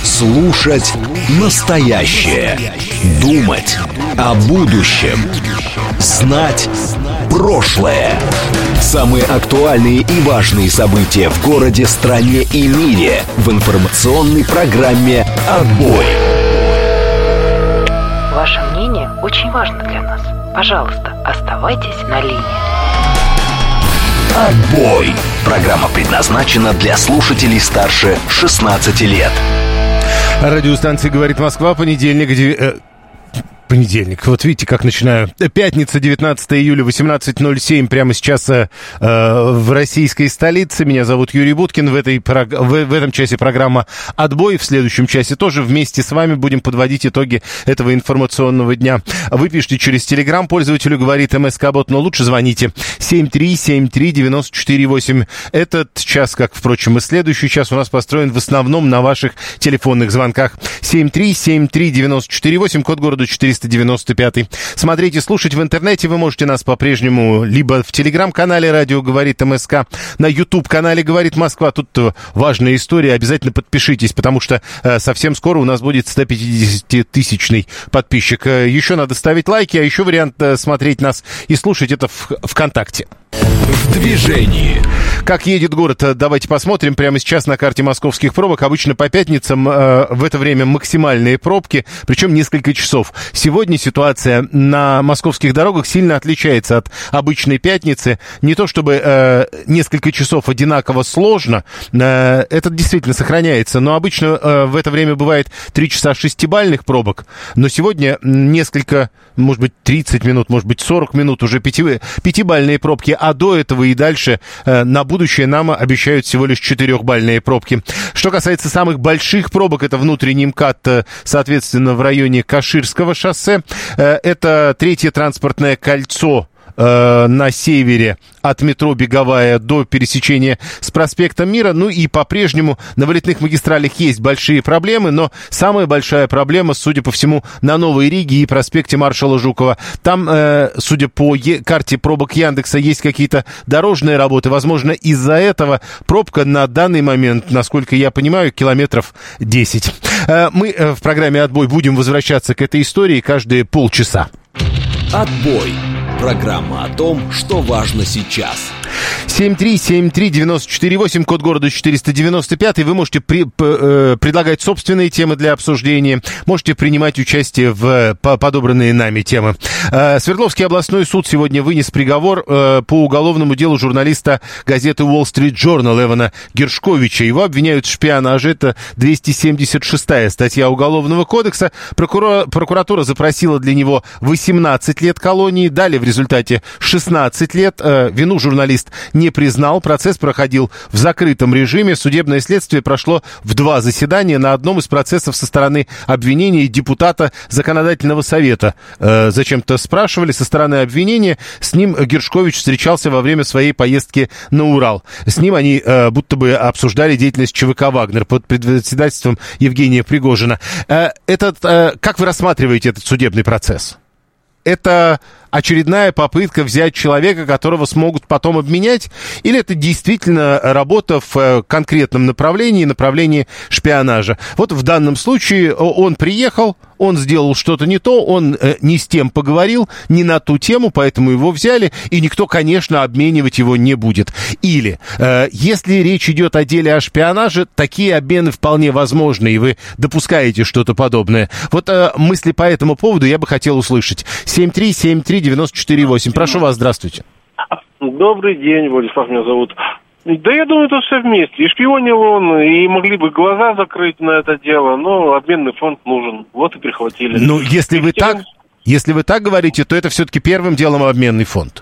Слушать настоящее. Думать о будущем. Знать прошлое. Самые актуальные и важные события в городе, стране и мире в информационной программе «Отбой». Ваше мнение очень важно для нас. Пожалуйста, оставайтесь на линии. «Отбой». Программа предназначена для слушателей старше 16 лет. Радиостанция «Говорит Москва», понедельник. Вот видите, как начинаю. Пятница, 19 июля, 18:07, прямо сейчас в российской столице. Меня зовут Юрий Буткин. В этом часе программа «Отбой». В следующем часе тоже вместе с вами будем подводить итоги этого информационного дня. Вы пишите через Телеграм, пользователю говорит МСК-бот, но лучше звоните 7373948. Этот час, как, впрочем, и следующий час, у нас построен в основном на ваших телефонных звонках. 7373948, код города 495. Смотреть и слушать в интернете вы можете нас по-прежнему либо в Телеграм-канале «Радио говорит МСК», на YouTube-канале «Говорит Москва». Тут важная история, обязательно подпишитесь, потому что совсем скоро у нас будет 150-тысячный подписчик. Еще надо ставить лайки, а еще вариант смотреть нас и слушать — это ВКонтакте. В движении. Как едет город, давайте посмотрим прямо сейчас на карте московских пробок. Обычно по пятницам в это время максимальные пробки, причем несколько часов. Сегодня ситуация на московских дорогах сильно отличается от обычной пятницы. Не то чтобы несколько часов одинаково сложно, это действительно сохраняется, но обычно в это время бывает 3 часа шестибалльных пробок. Но сегодня несколько, может быть, 30 минут, может быть, 40 минут уже пятибалльные пробки, а до этого и дальше на будущее нам обещают всего лишь 4-бальные пробки. Что касается самых больших пробок, это внутренний МКАД, соответственно, в районе Каширского шоссе. Это третье транспортное кольцо на севере от метро Беговая до пересечения с проспектом Мира. Ну и по-прежнему на вылетных магистралях есть большие проблемы, но самая большая проблема, судя по всему, на Новой Риге и проспекте Маршала Жукова. Там, судя по карте пробок Яндекса, есть какие-то дорожные работы. Возможно, из-за этого пробка на данный момент, насколько я понимаю, километров 10. Мы в программе «Отбой» будем возвращаться к этой истории каждые полчаса. «Отбой». Программа о том, что важно сейчас. 7373948, код города 495. Вы можете предлагать собственные темы для обсуждения. Можете принимать участие в подобранные нами темы. Свердловский областной суд сегодня вынес приговор по уголовному делу журналиста газеты Wall Street Journal Эвана Гершковича. Его обвиняют в шпионаже. Это 276-я статья Уголовного кодекса. Прокуратура запросила для него 18 лет колонии. Дали в результате 16 лет. Вину журналист не признал. Процесс проходил в закрытом режиме. Судебное следствие прошло в 2 заседания. На одном из процессов со стороны обвинения депутата Законодательного совета зачем-то спрашивали со стороны обвинения. С ним Гершкович встречался во время своей поездки на Урал. С ним они будто бы обсуждали деятельность ЧВК «Вагнер» под председательством Евгения Пригожина. Как вы рассматриваете этот судебный процесс? Это очередная попытка взять человека, которого смогут потом обменять? Или это действительно работа в конкретном направлении шпионажа? Вот в данном случае он приехал, он сделал что-то не то, он не с тем поговорил, не на ту тему, поэтому его взяли, и никто, конечно, обменивать его не будет. Или, если речь идет о деле о шпионаже, такие обмены вполне возможны, и вы допускаете что-то подобное. Вот мысли по этому поводу я бы хотел услышать. 7373948. Прошу вас, здравствуйте. Добрый день, Владислав меня зовут. Да я думаю, это все вместе. И шпионил он, и могли бы глаза закрыть на это дело, но обменный фонд нужен. Вот и прихватили. Ну, если вы так говорите, то это все-таки первым делом обменный фонд.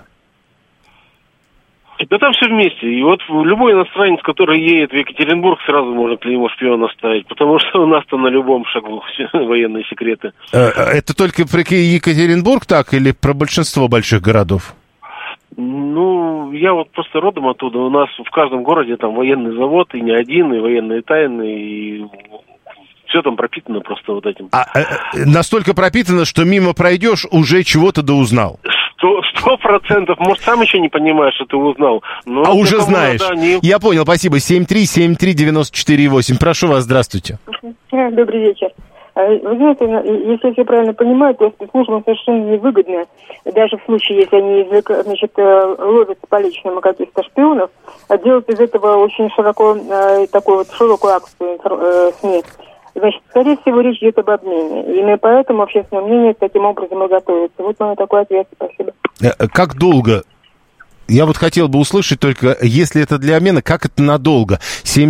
Да там все вместе. И вот любой иностранец, который едет в Екатеринбург, сразу может для него шпиона ставить. Потому что у нас-то на любом шагу военные секреты. Это только про Екатеринбург так или про большинство больших городов? Ну, я вот просто родом оттуда. У нас в каждом городе там военный завод, и не один, и военные тайны, и все там пропитано просто вот этим. Настолько пропитано, что мимо пройдешь, уже чего-то доузнал. 100%. Может, сам еще не понимаешь, что ты узнал. Но уже знаешь. Я понял, спасибо. 7373948. Прошу вас, здравствуйте. Добрый вечер. Вы знаете, если я все правильно понимаю, то спецслужбам совершенно невыгодно, даже в случае, если они ловят с поличным каких-то шпионов, делать из этого очень широкую акцию СМИ. Значит, скорее всего, речь идет об обмене. Именно поэтому общественное мнение таким образом и готовится. Вот мой такой ответ. Спасибо. Как долго? Я вот хотел бы услышать только, если это для обмена, как это надолго?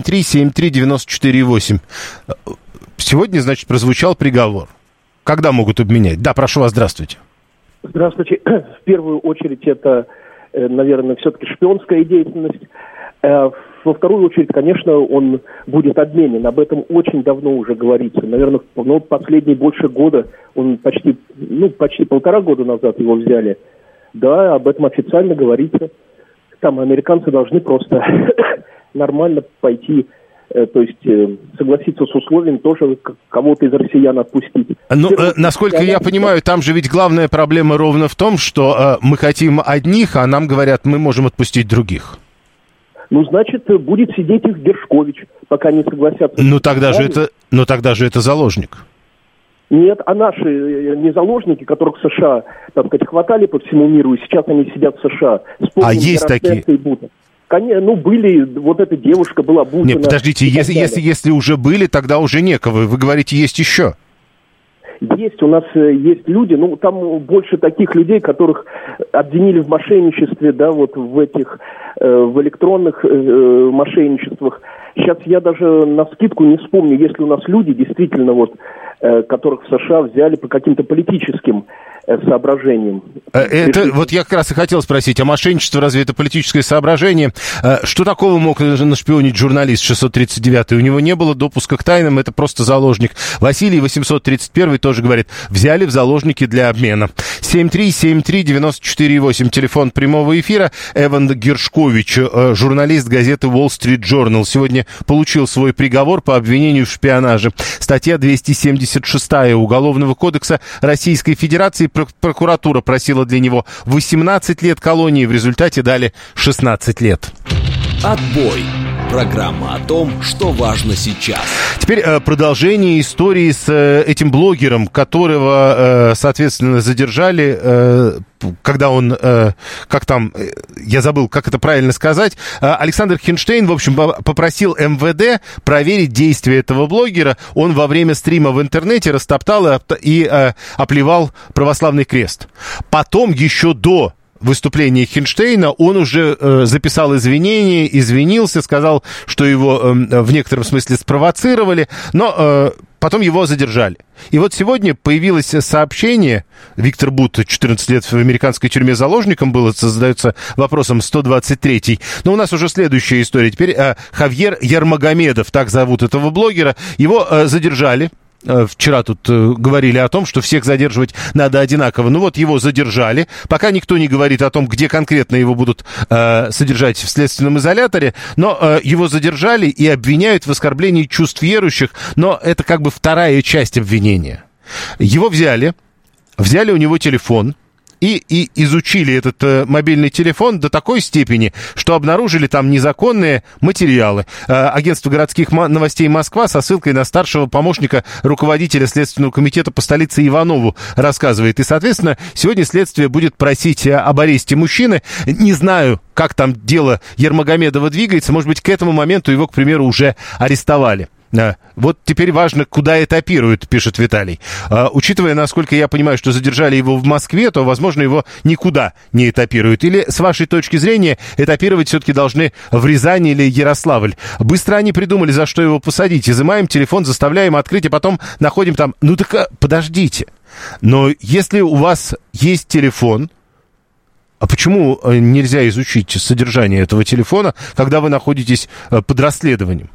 7373948. Сегодня, значит, прозвучал приговор. Когда могут обменять? Да, прошу вас, здравствуйте. Здравствуйте. В первую очередь это, наверное, все-таки шпионская деятельность. Во вторую очередь, конечно, он будет обменен. Об этом очень давно уже говорится. Наверное, последние больше года, почти 1,5 года назад его взяли. Да, об этом официально говорится. Там американцы должны просто нормально пойти, то есть согласиться с условием тоже кого-то из россиян отпустить. Ну, насколько я понимаю, там же ведь главная проблема ровно в том, что мы хотим одних, а нам говорят, мы можем отпустить других. Ну, значит, будет сидеть их Гершкович, пока не согласятся. Ну, тогда же это заложник. Нет, а наши не заложники, которых США, так сказать, хватали по всему миру, и сейчас они сидят в США. А есть такие? Конечно, были, вот эта девушка была Бутина. Нет, подождите, если уже были, тогда уже некого. Вы говорите, есть еще? Есть, у нас есть люди, там больше таких людей, которых обвинили в мошенничестве, да, вот в электронных мошенничествах. Сейчас я даже навскидку не вспомню, если у нас люди действительно которых в США взяли по каким-то политическим соображениям. Вот я как раз и хотел спросить, а мошенничество разве это политическое соображение? Что такого мог нашпионить журналист 639-й? У него не было допуска к тайнам, это просто заложник. Василий 831 тоже говорит, взяли в заложники для обмена. 7373948, телефон прямого эфира. Эван Гершкович, журналист газеты Wall Street Journal, сегодня получил свой приговор по обвинению в шпионаже. Статья 276 Уголовного кодекса Российской Федерации. Прокуратура просила для него 18 лет колонии, в результате дали 16 лет. Отбой. Программа о том, что важно сейчас. Теперь продолжение истории с этим блогером, которого, соответственно, задержали, когда он, я забыл, как это правильно сказать, Александр Хинштейн, в общем, попросил МВД проверить действия этого блогера. Он во время стрима в интернете растоптал и оплевал православный крест. Потом, еще до выступления Хинштейна, он уже записал извинения, извинился, сказал, что его в некотором смысле спровоцировали, но потом его задержали. И вот сегодня появилось сообщение, Виктор Бут 14 лет в американской тюрьме заложником был, это задается вопросом 123-й. Но у нас уже следующая история. Теперь Хавьер Ярмагомедов, так зовут этого блогера, его задержали. Вчера тут говорили о том, что всех задерживать надо одинаково. Ну вот его задержали. Пока никто не говорит о том, где конкретно его будут содержать в следственном изоляторе. Но его задержали и обвиняют в оскорблении чувств верующих. Но это как бы вторая часть обвинения. Его взяли у него телефон. И изучили этот мобильный телефон до такой степени, что обнаружили там незаконные материалы. Агентство городских новостей Москва со ссылкой на старшего помощника руководителя Следственного комитета по столице Иванову рассказывает. И, соответственно, сегодня следствие будет просить об аресте мужчины. Не знаю, как там дело Ярмагомедова двигается. Может быть, к этому моменту его, к примеру, уже арестовали. Вот теперь важно, куда этапируют, пишет Виталий. Учитывая, насколько я понимаю, что задержали его в Москве, то, возможно, его никуда не этапируют. Или, с вашей точки зрения, этапировать все-таки должны в Рязань или Ярославль. Быстро они придумали, за что его посадить. Изымаем телефон, заставляем открыть, а потом находим там... Ну так подождите. Но если у вас есть телефон... А почему нельзя изучить содержание этого телефона, когда вы находитесь под расследованием?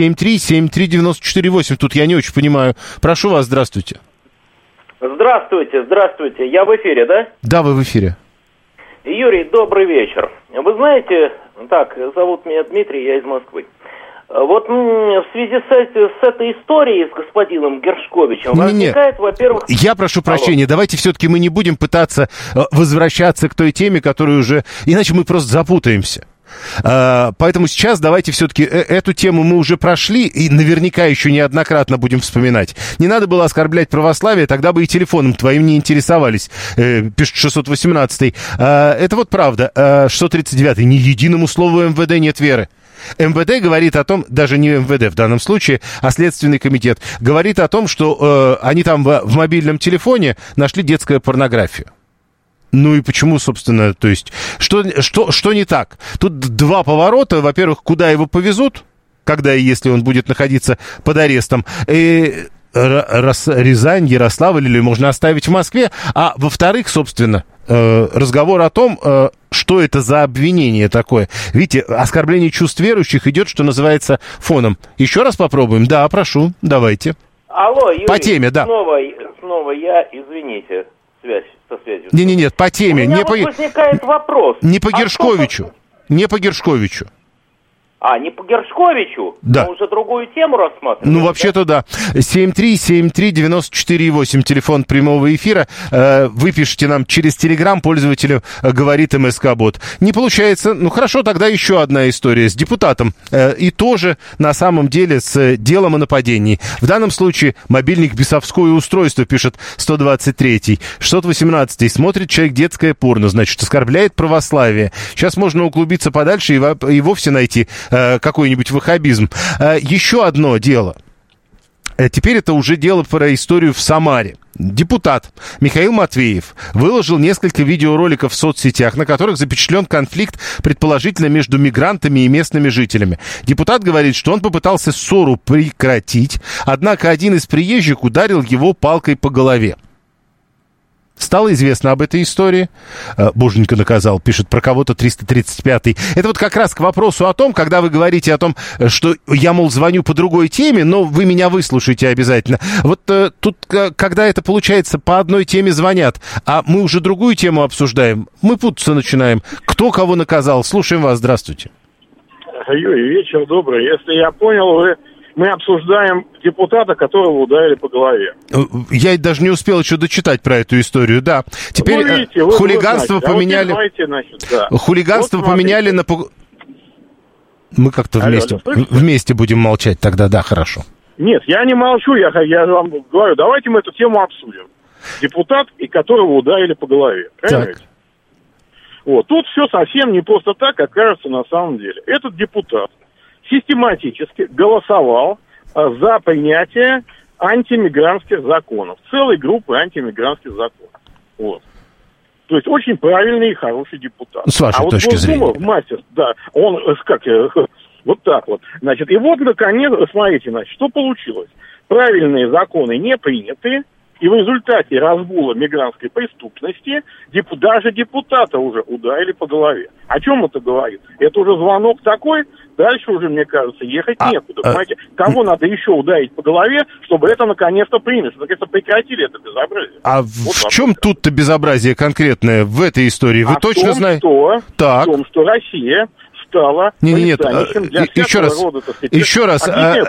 7373948, тут я не очень понимаю. Прошу вас, здравствуйте. Здравствуйте. Я в эфире, да? Да, вы в эфире. Юрий, добрый вечер. Вы знаете, зовут меня Дмитрий, я из Москвы. Вот в связи с этой историей с господином Гершковичем возникает, во-первых... Я прошу прощения, давайте все-таки мы не будем пытаться возвращаться к той теме, которую уже... Иначе мы просто запутаемся. Поэтому сейчас давайте все-таки эту тему мы уже прошли и наверняка еще неоднократно будем вспоминать. Не надо было оскорблять православие, тогда бы и телефоном твоим не интересовались, пишет 618-й. Это вот правда. 639-й. Ни единому слову МВД нет веры. МВД говорит о том, даже не МВД в данном случае, а Следственный комитет, говорит о том, что они там в мобильном телефоне нашли детскую порнографию. Ну и почему, собственно, то есть, что не так? Тут два поворота. Во-первых, куда его повезут, когда и если он будет находиться под арестом. Рязань, Ярославль или можно оставить в Москве. А во-вторых, собственно, разговор о том, что это за обвинение такое. Видите, оскорбление чувств верующих идет, что называется, фоном. Еще раз попробуем? Да, прошу, давайте. Алло, Юрий. По теме, да. Снова я, извините, со связью. Нет, по теме. У меня возникает вопрос. Не по Гершковичу. Не по Гершковичу. Не по Гершковичу? Да. Мы уже другую тему рассматриваем. Ну, вообще-то да. 7373948, телефон прямого эфира. Вы пишите нам через Телеграм, пользователю говорит МСК-бот. Не получается. Ну, хорошо, тогда еще одна история с депутатом. И тоже, на самом деле, с делом о нападении. В данном случае мобильник бесовское устройство, пишет 123-й. 618-й. Смотрит человек детское порно, значит, оскорбляет православие. Сейчас можно углубиться подальше и вовсе найти какой-нибудь ваххабизм. Еще одно дело. Теперь это уже дело про историю в Самаре. Депутат Михаил Матвеев выложил несколько видеороликов в соцсетях, на которых запечатлен конфликт, предположительно, между мигрантами и местными жителями. Депутат говорит, что он попытался ссору прекратить, однако один из приезжих ударил его палкой по голове. Стало известно об этой истории. Боженька наказал, пишет про кого-то 335-й. Это вот как раз к вопросу о том, когда вы говорите о том, что я, мол, звоню по другой теме, но вы меня выслушаете обязательно. Вот тут, когда это получается, по одной теме звонят, а мы уже другую тему обсуждаем, мы путаться начинаем. Кто кого наказал? Слушаем вас, здравствуйте. Юрий, вечер добрый. Если я понял, мы обсуждаем депутата, которого ударили по голове. Я даже не успел еще дочитать про эту историю, да. Теперь видите, хулиганство поменяли... Хулиганство поменяли на... Мы как-то вместе будем молчать тогда, да, хорошо. Нет, я не молчу, я вам говорю, давайте мы эту тему обсудим. Депутат, и которого ударили по голове. Понимаете? Вот. Тут все совсем не просто так, как кажется на самом деле. Этот депутат систематически голосовал за принятие антимигрантских законов. Целой группы антимигрантских законов. Вот. То есть очень правильный и хороший депутат. С вашей точки зрения. Мастер, да, он, вот так вот. Значит, и вот, наконец, смотрите, значит, что получилось. Правильные законы не приняты, и в результате разгула мигрантской преступности даже депутата уже ударили по голове. О чем это говорит? Это уже звонок такой, дальше уже, мне кажется, ехать некуда. Понимаете, кого надо еще ударить по голове, чтобы это наконец-то приняли, чтобы наконец-то прекратили это безобразие. А вот в чем тут-то безобразие конкретное в этой истории? Вы точно знаете? В том, что Россия стала пристанищем для всякого рода, так сказать, еще раз,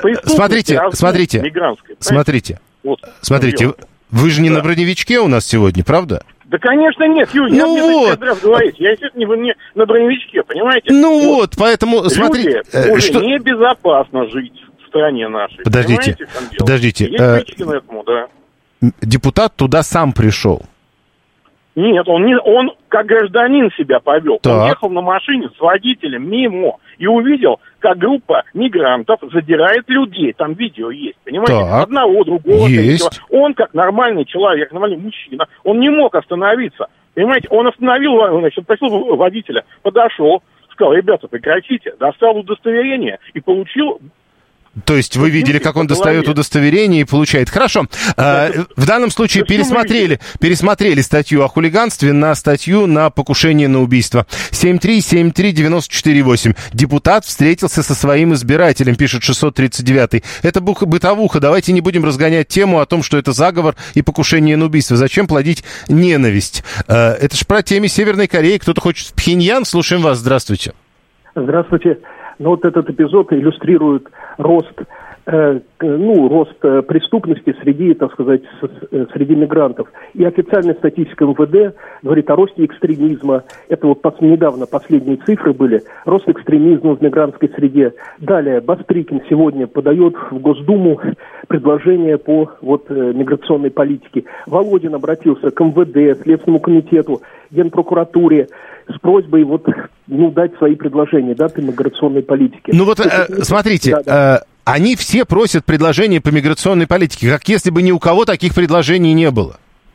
смотрите. Вот, смотрите, вы же не на броневичке у нас сегодня, правда? Да, конечно, нет, Юрий, я естественно, не на броневичке, понимаете? Вот, поэтому, смотрите... Уже небезопасно жить в стране нашей. Подождите. Есть причина этому, да. Депутат туда сам пришел. Нет, он как гражданин себя повел. Так. Он ехал на машине с водителем мимо и увидел, как группа мигрантов задирает людей. Там видео есть, понимаете? Так. Одного, другого, третьего. Он, как нормальный человек, нормальный мужчина, он не мог остановиться. Понимаете, он остановил, значит, просил водителя, подошел, сказал: ребята, прекратите, достал удостоверение и получил... То есть вы видели, как он достает удостоверение и получает. Хорошо. В данном случае пересмотрели статью о хулиганстве на статью на покушение на убийство. 7373948. Депутат встретился со своим избирателем, пишет 639-й. Это бытовуха. Давайте не будем разгонять тему о том, что это заговор и покушение на убийство. Зачем плодить ненависть? Это ж про теме Северной Кореи. Кто-то хочет в Пхеньян. Слушаем вас. Здравствуйте. Здравствуйте. Ну вот этот эпизод иллюстрирует рост рост преступности среди, так сказать, среди мигрантов. И официальная статистика МВД говорит о росте экстремизма. Это вот недавно последние цифры были. Рост экстремизма в мигрантской среде. Далее Бастрыкин сегодня подает в Госдуму предложение по миграционной политике. Володин обратился к МВД, Следственному комитету, Генпрокуратуре с просьбой дать свои предложения, по миграционной политике. Смотрите, они все просят предложения по миграционной политике, как если бы ни у кого таких предложений не было.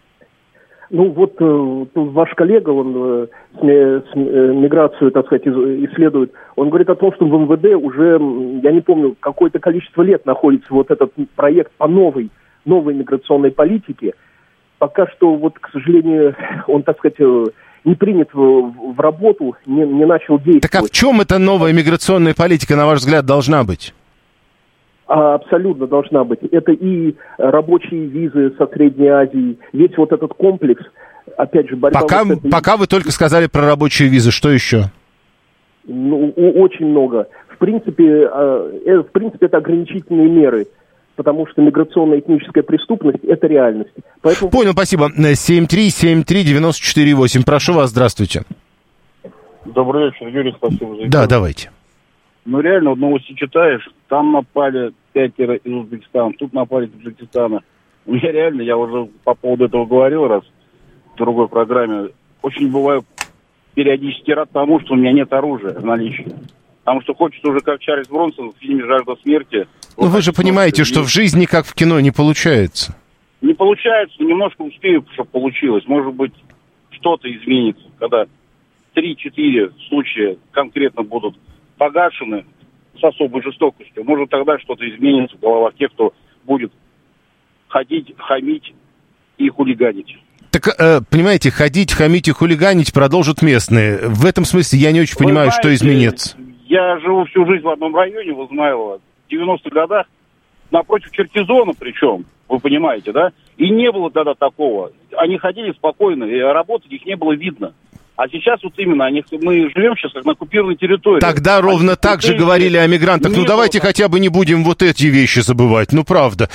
Ваш коллега, он миграцию, так сказать, исследует, он говорит о том, что в МВД уже, я не помню, какое-то количество лет находится этот проект по новой миграционной политике. Пока что, к сожалению, он, так сказать, не принят в работу, не начал действовать. Так а в чем эта новая миграционная политика, на ваш взгляд, должна быть? Абсолютно должна быть. Это и рабочие визы со Средней Азии, весь этот комплекс, опять же, борьба... Пока вы только сказали про рабочие визы, что еще? Очень много. В принципе, это ограничительные меры, потому что миграционная этническая преступность – это реальность. Поэтому... Понял, спасибо. 7373948. Прошу вас, здравствуйте. Добрый вечер, Юрий, спасибо за... Да, давайте. Реально, новости читаешь, там напали 5 из Узбекистана, тут напали из Таджикистана. Я уже по поводу этого говорил раз в другой программе, очень бываю периодически рад тому, что у меня нет оружия в наличии. Потому что хочется уже, как Чарльз Бронсон в фильме «Жажда смерти». Вы же понимаете, что в жизни, как в кино, не получается. Не получается, немножко успею, чтобы получилось. Может быть, что-то изменится, когда 3-4 случая конкретно будут погашены с особой жестокостью. Может, тогда что-то изменится в головах тех, кто будет ходить, хамить и хулиганить. Так, понимаете, ходить, хамить и хулиганить продолжат местные. В этом смысле я не очень понимаю, что изменится. Я живу всю жизнь в одном районе, в Измайлово, в 90-х годах, напротив Черкизона причем, вы понимаете, да? И не было тогда такого. Они ходили спокойно, и работать их не было видно. А сейчас именно мы живем сейчас как на оккупированной территории. Тогда ровно так же говорили о мигрантах. Давайте хотя бы не будем эти вещи забывать. Правда.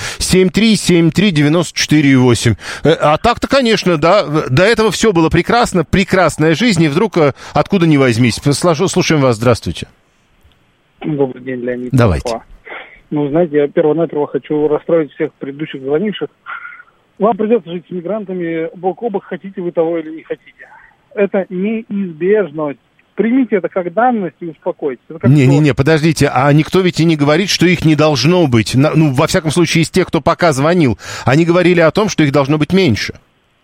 7373948. А так-то, конечно, да. До этого все было прекрасно. Прекрасная жизнь. И вдруг откуда ни возьмись. Слушаем вас. Здравствуйте. Добрый день, Леонид. Давайте. Знаете, я перво-наперво хочу расстроить всех предыдущих звонивших. Вам придется жить с мигрантами бок о бок, хотите вы того или не хотите. Это неизбежно. Примите это как данность и успокойтесь. Не, подождите, а никто ведь и не говорит, что их не должно быть. Во всяком случае, из тех, кто пока звонил, они говорили о том, что их должно быть меньше.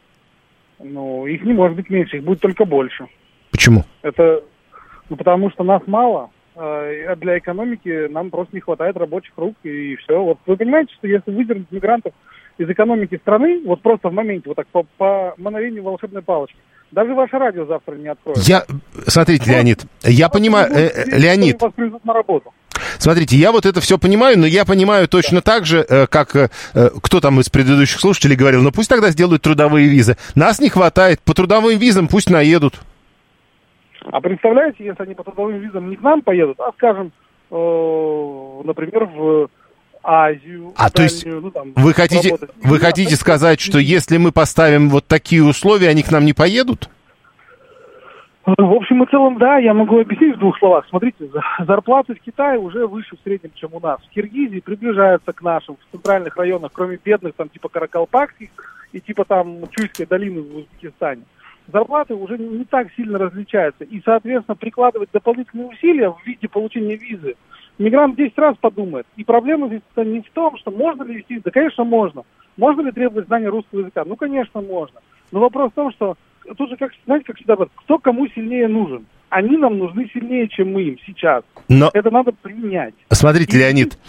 Их не может быть меньше, их будет только больше. Почему? Это потому что нас мало, а для экономики нам просто не хватает рабочих рук, и все. Вы понимаете, что если выдернуть мигрантов из экономики страны, просто в моменте, так по мановению волшебной палочки, даже ваше радио завтра не откроет. Смотрите, Леонид, я понимаю, Леонид, на работу. Смотрите, я это все понимаю, но я понимаю точно так же, как кто там из предыдущих слушателей говорил, пусть тогда сделают трудовые визы. Нас не хватает, по трудовым визам пусть наедут. А представляете, если они по трудовым визам не к нам поедут, а, скажем, например, в Азию. То есть вы хотите сказать, что если мы поставим такие условия, они к нам не поедут? В общем и целом, да, я могу объяснить в 2 словах. Смотрите, зарплаты в Китае уже выше в среднем, чем у нас. В Киргизии приближаются к нашим, в центральных районах, кроме бедных, типа Каракалпакских и Чуйской долины в Узбекистане. Зарплаты уже не так сильно различаются. И, соответственно, прикладывать дополнительные усилия в виде получения визы мигрант 10 раз подумает. И проблема здесь не в том, что можно ли вести, да, конечно, можно. Можно ли требовать знания русского языка? Конечно, можно. Но вопрос в том, что тут же, как всегда, кто кому сильнее нужен. Они нам нужны сильнее, чем мы им сейчас. Но... Это надо принять. Смотрите, Леонид,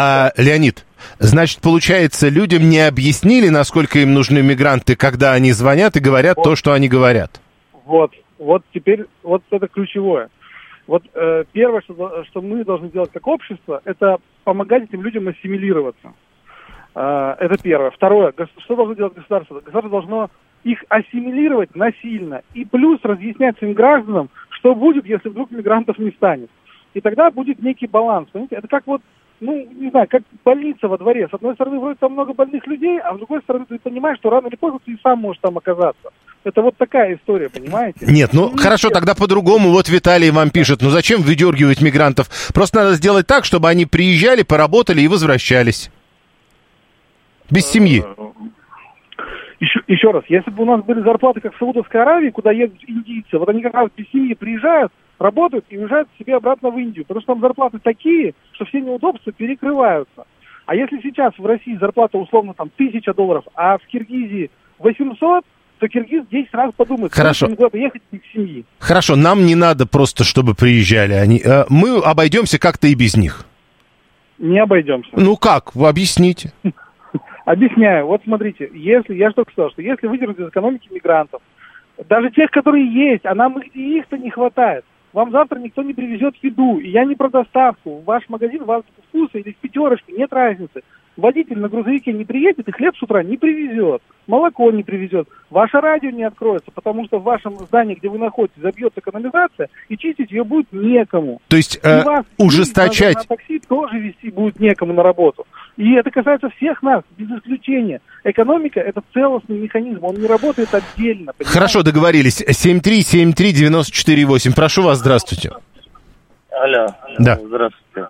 значит, получается, людям не объяснили, насколько им нужны мигранты, когда они звонят и говорят то, что они говорят. Теперь это ключевое. Первое, что мы должны делать как общество, это помогать этим людям ассимилироваться. Это первое. Второе, что должно делать государство? Государство должно их ассимилировать насильно и плюс разъяснять своим гражданам, что будет, если вдруг мигрантов не станет. И тогда будет некий баланс. Понимаете? Это как не знаю, как больница во дворе. С одной стороны, вроде там много больных людей, а с другой стороны, ты понимаешь, что рано или поздно ты сам можешь там оказаться. Это вот такая история, понимаете? Нет, хорошо, тогда по-другому. Вот Виталий вам пишет, зачем выдергивать мигрантов? Просто надо сделать так, чтобы они приезжали, поработали и возвращались. Без семьи. Еще раз, если бы у нас были зарплаты, как в Саудовской Аравии, куда едут индийцы, вот они как раз без семьи приезжают, работают и уезжают к себе обратно в Индию, потому что там зарплаты такие, что все неудобства перекрываются. А если сейчас в России зарплата условно там $1000, а в Киргизии 800, то киргиз 10 раз подумает, хорошо, что куда-то ехать к семье. Хорошо, нам не надо просто, чтобы приезжали они. Мы обойдемся как-то и без них. Не обойдемся. Ну как? Вы объясните. Объясняю. Вот смотрите, если я только сказал, что если выдернуть из экономики мигрантов, даже тех, которые есть, а нам их-то не хватает. Вам завтра никто не привезет еду, и я не про доставку. В ваш магазин, в Азбуку Вкуса или в Пятерочке, нет разницы. Водитель на грузовике не приедет и хлеб с утра не привезет, молоко не привезет, ваше радио не откроется, потому что в вашем здании, где вы находитесь, забьется канализация, и чистить ее будет некому. То есть ужесточать... На такси тоже везти будет некому на работу. И это касается всех нас, без исключения. Экономика – это целостный механизм, он не работает отдельно. Понимаете? Хорошо, договорились. 7373948. Прошу вас, здравствуйте. Алло. Да. Здравствуйте.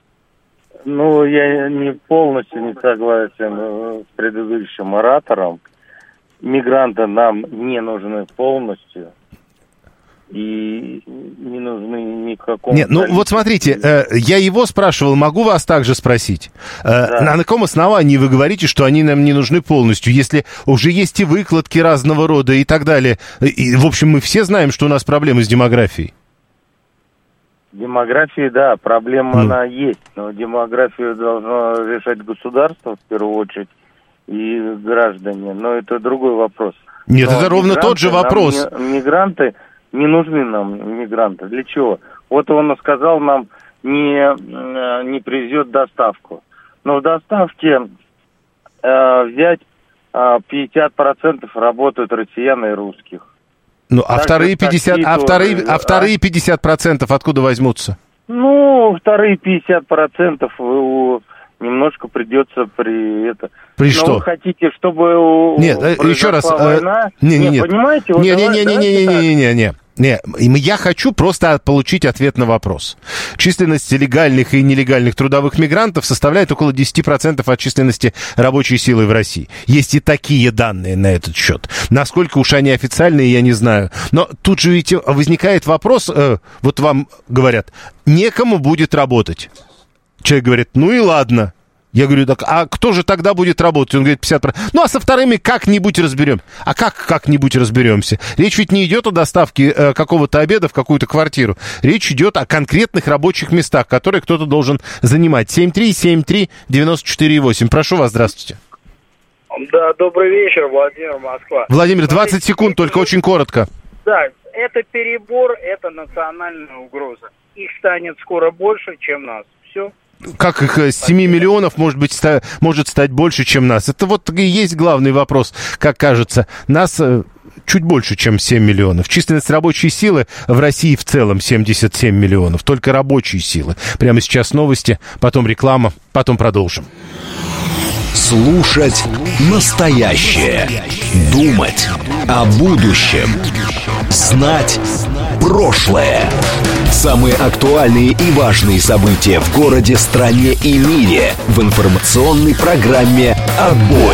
Я не полностью не согласен с предыдущим оратором. Мигранты нам не нужны полностью. И не нужны никакому... Нет, вот смотрите, я его спрашивал, могу вас также спросить. Да. На каком основании вы говорите, что они нам не нужны полностью, если уже есть и выкладки разного рода и так далее? И, в общем, мы все знаем, что у нас проблемы с демографией. Демография, да, проблема она есть, но демографию должно решать государство в первую очередь и граждане, но это другой вопрос. Нет, это ровно тот же вопрос. Мигранты, не нужны нам мигранты. Для чего? Вот он сказал нам, не привезет доставку. Но в доставке взять 50% работают россиян и русских. Вторые 50% откуда возьмутся? Вторые 50% немножко придется при что? Вы хотите, чтобы еще раз. Война? Понимаете? Я хочу просто получить ответ на вопрос. Численность легальных и нелегальных трудовых мигрантов составляет около 10% от численности рабочей силы в России. Есть и такие данные на этот счет. Насколько уж они официальные, я не знаю. Но тут же ведь возникает вопрос, вот вам говорят, некому будет работать. Человек говорит, и ладно. Я говорю, так, а кто же тогда будет работать? Он говорит, 50%. А со вторыми как-нибудь разберем. А как-нибудь разберемся? Речь ведь не идет о доставке какого-то обеда в какую-то квартиру. Речь идет о конкретных рабочих местах, которые кто-то должен занимать. 7373948. Прошу вас, здравствуйте. Да, добрый вечер, Владимир, Москва. Владимир, 20 секунд, только очень коротко. Да, это перебор, это национальная угроза. Их станет скоро больше, чем нас. Все. Как их 7 миллионов может стать больше, чем нас? Это вот и есть главный вопрос, как кажется. Нас чуть больше, чем 7 миллионов. Численность рабочей силы в России в целом 77 миллионов. Только рабочие силы. Прямо сейчас новости, потом реклама, потом продолжим. Слушать настоящее. Думать о будущем. Знать прошлое. Самые актуальные и важные события в городе, стране и мире в информационной программе «Отбой».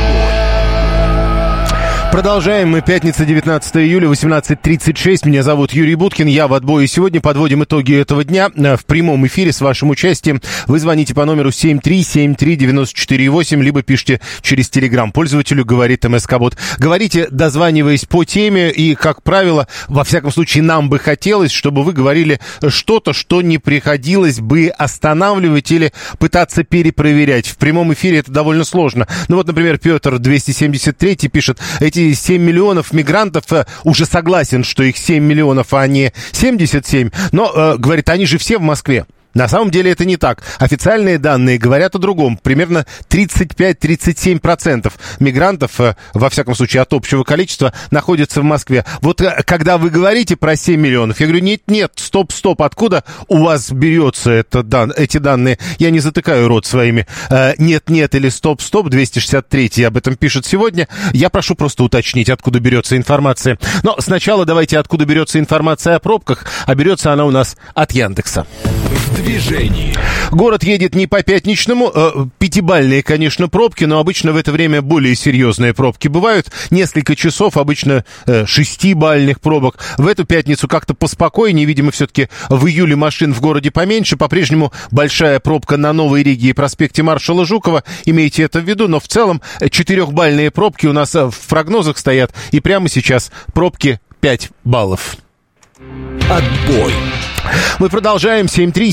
Продолжаем. Мы пятница, 19 июля, 18:36. Меня зовут Юрий Буткин. Я в отбое. Сегодня подводим итоги этого дня в прямом эфире с вашим участием. Вы звоните по номеру 7373948, либо пишите через Телеграм. Пользователю говорит МСК-бот. Говорите, дозваниваясь по теме. И, как правило, во всяком случае, нам бы хотелось, чтобы вы говорили что-то, что не приходилось бы останавливать или пытаться перепроверять. В прямом эфире это довольно сложно. Вот, например, Петр 273 пишет: эти 7 миллионов мигрантов, уже согласен, что их 7 миллионов, а не 77, но, говорит, они же все в Москве. На самом деле это не так. Официальные данные говорят о другом. Примерно 35-37% мигрантов, во всяком случае от общего количества, находятся в Москве. Вот когда вы говорите про 7 миллионов, я говорю, нет, стоп, откуда у вас берется эти данные? Я не затыкаю рот своими нет или стоп, 263 об этом пишет сегодня. Я прошу просто уточнить, откуда берется информация. Но сначала давайте, откуда берется информация о пробках, а берется она у нас от Яндекса. В движении. Город едет не по пятничному, пятибалльные, конечно, пробки, но обычно в это время более серьезные пробки бывают. Несколько часов, обычно 6-бальных пробок. В эту пятницу как-то поспокойнее, видимо, все-таки в июле машин в городе поменьше. По-прежнему большая пробка на Новой Риге и проспекте Маршала Жукова, имейте это в виду, но в целом 4-бальные пробки у нас в прогнозах стоят, и прямо сейчас пробки 5 баллов. Отбой. Мы продолжаем.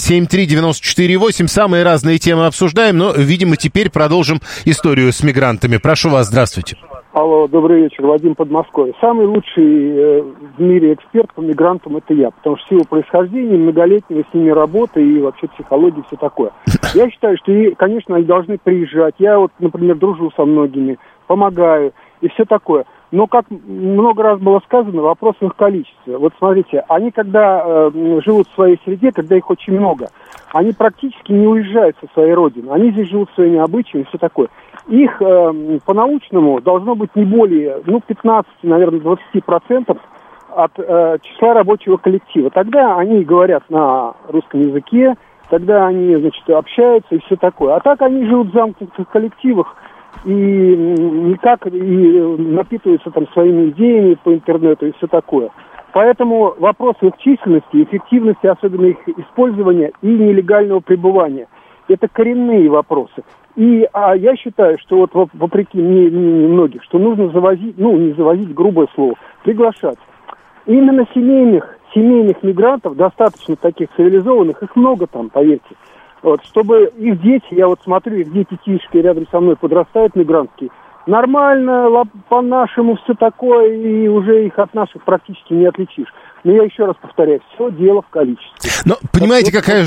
7373948. Самые разные темы обсуждаем, но, видимо, теперь продолжим историю с мигрантами. Прошу вас, здравствуйте. Алло, добрый вечер, Вадим, Подмосковье. Самый лучший в мире эксперт по мигрантам — это я, потому что с его происхождения, многолетнего с ними работы и вообще психологии, все такое. Я считаю, что, конечно, они должны приезжать. Я вот, например, дружу со многими, помогаю и все такое. Но, как много раз было сказано, вопрос их количества. Вот смотрите, они когда живут в своей среде, когда их очень много, они практически не уезжают со своей родины. Они здесь живут своими обычаями и все такое. Их по-научному должно быть не более, 15, наверное, 20% от числа рабочего коллектива. Тогда они говорят на русском языке, тогда они, общаются и все такое. А так они живут в замкнутых коллективах, и никак и напитываются там своими идеями по интернету и все такое. Поэтому вопрос их численности, эффективности, особенно их использования и нелегального пребывания – это коренные вопросы. И я считаю, что вот вопреки мнению многих, что нужно завозить, не завозить, грубое слово, приглашать. Именно семейных мигрантов, достаточно таких цивилизованных, их много там, поверьте. Вот, чтобы их дети, я вот смотрю, их дети тишки рядом со мной подрастают мигрантские, нормально, по-нашему все такое, и уже их от наших практически не отличишь. Но я еще раз повторяю, все дело в количестве. Но понимаете,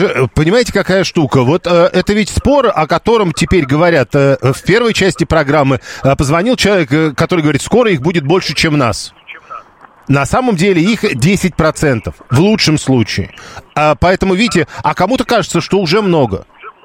какая штука? Вот это ведь спор, о котором теперь говорят. В первой части программы позвонил человек, который говорит, скоро их будет больше, чем нас. На самом деле их 10%, в лучшем случае. Поэтому, видите, кому-то кажется, что уже много.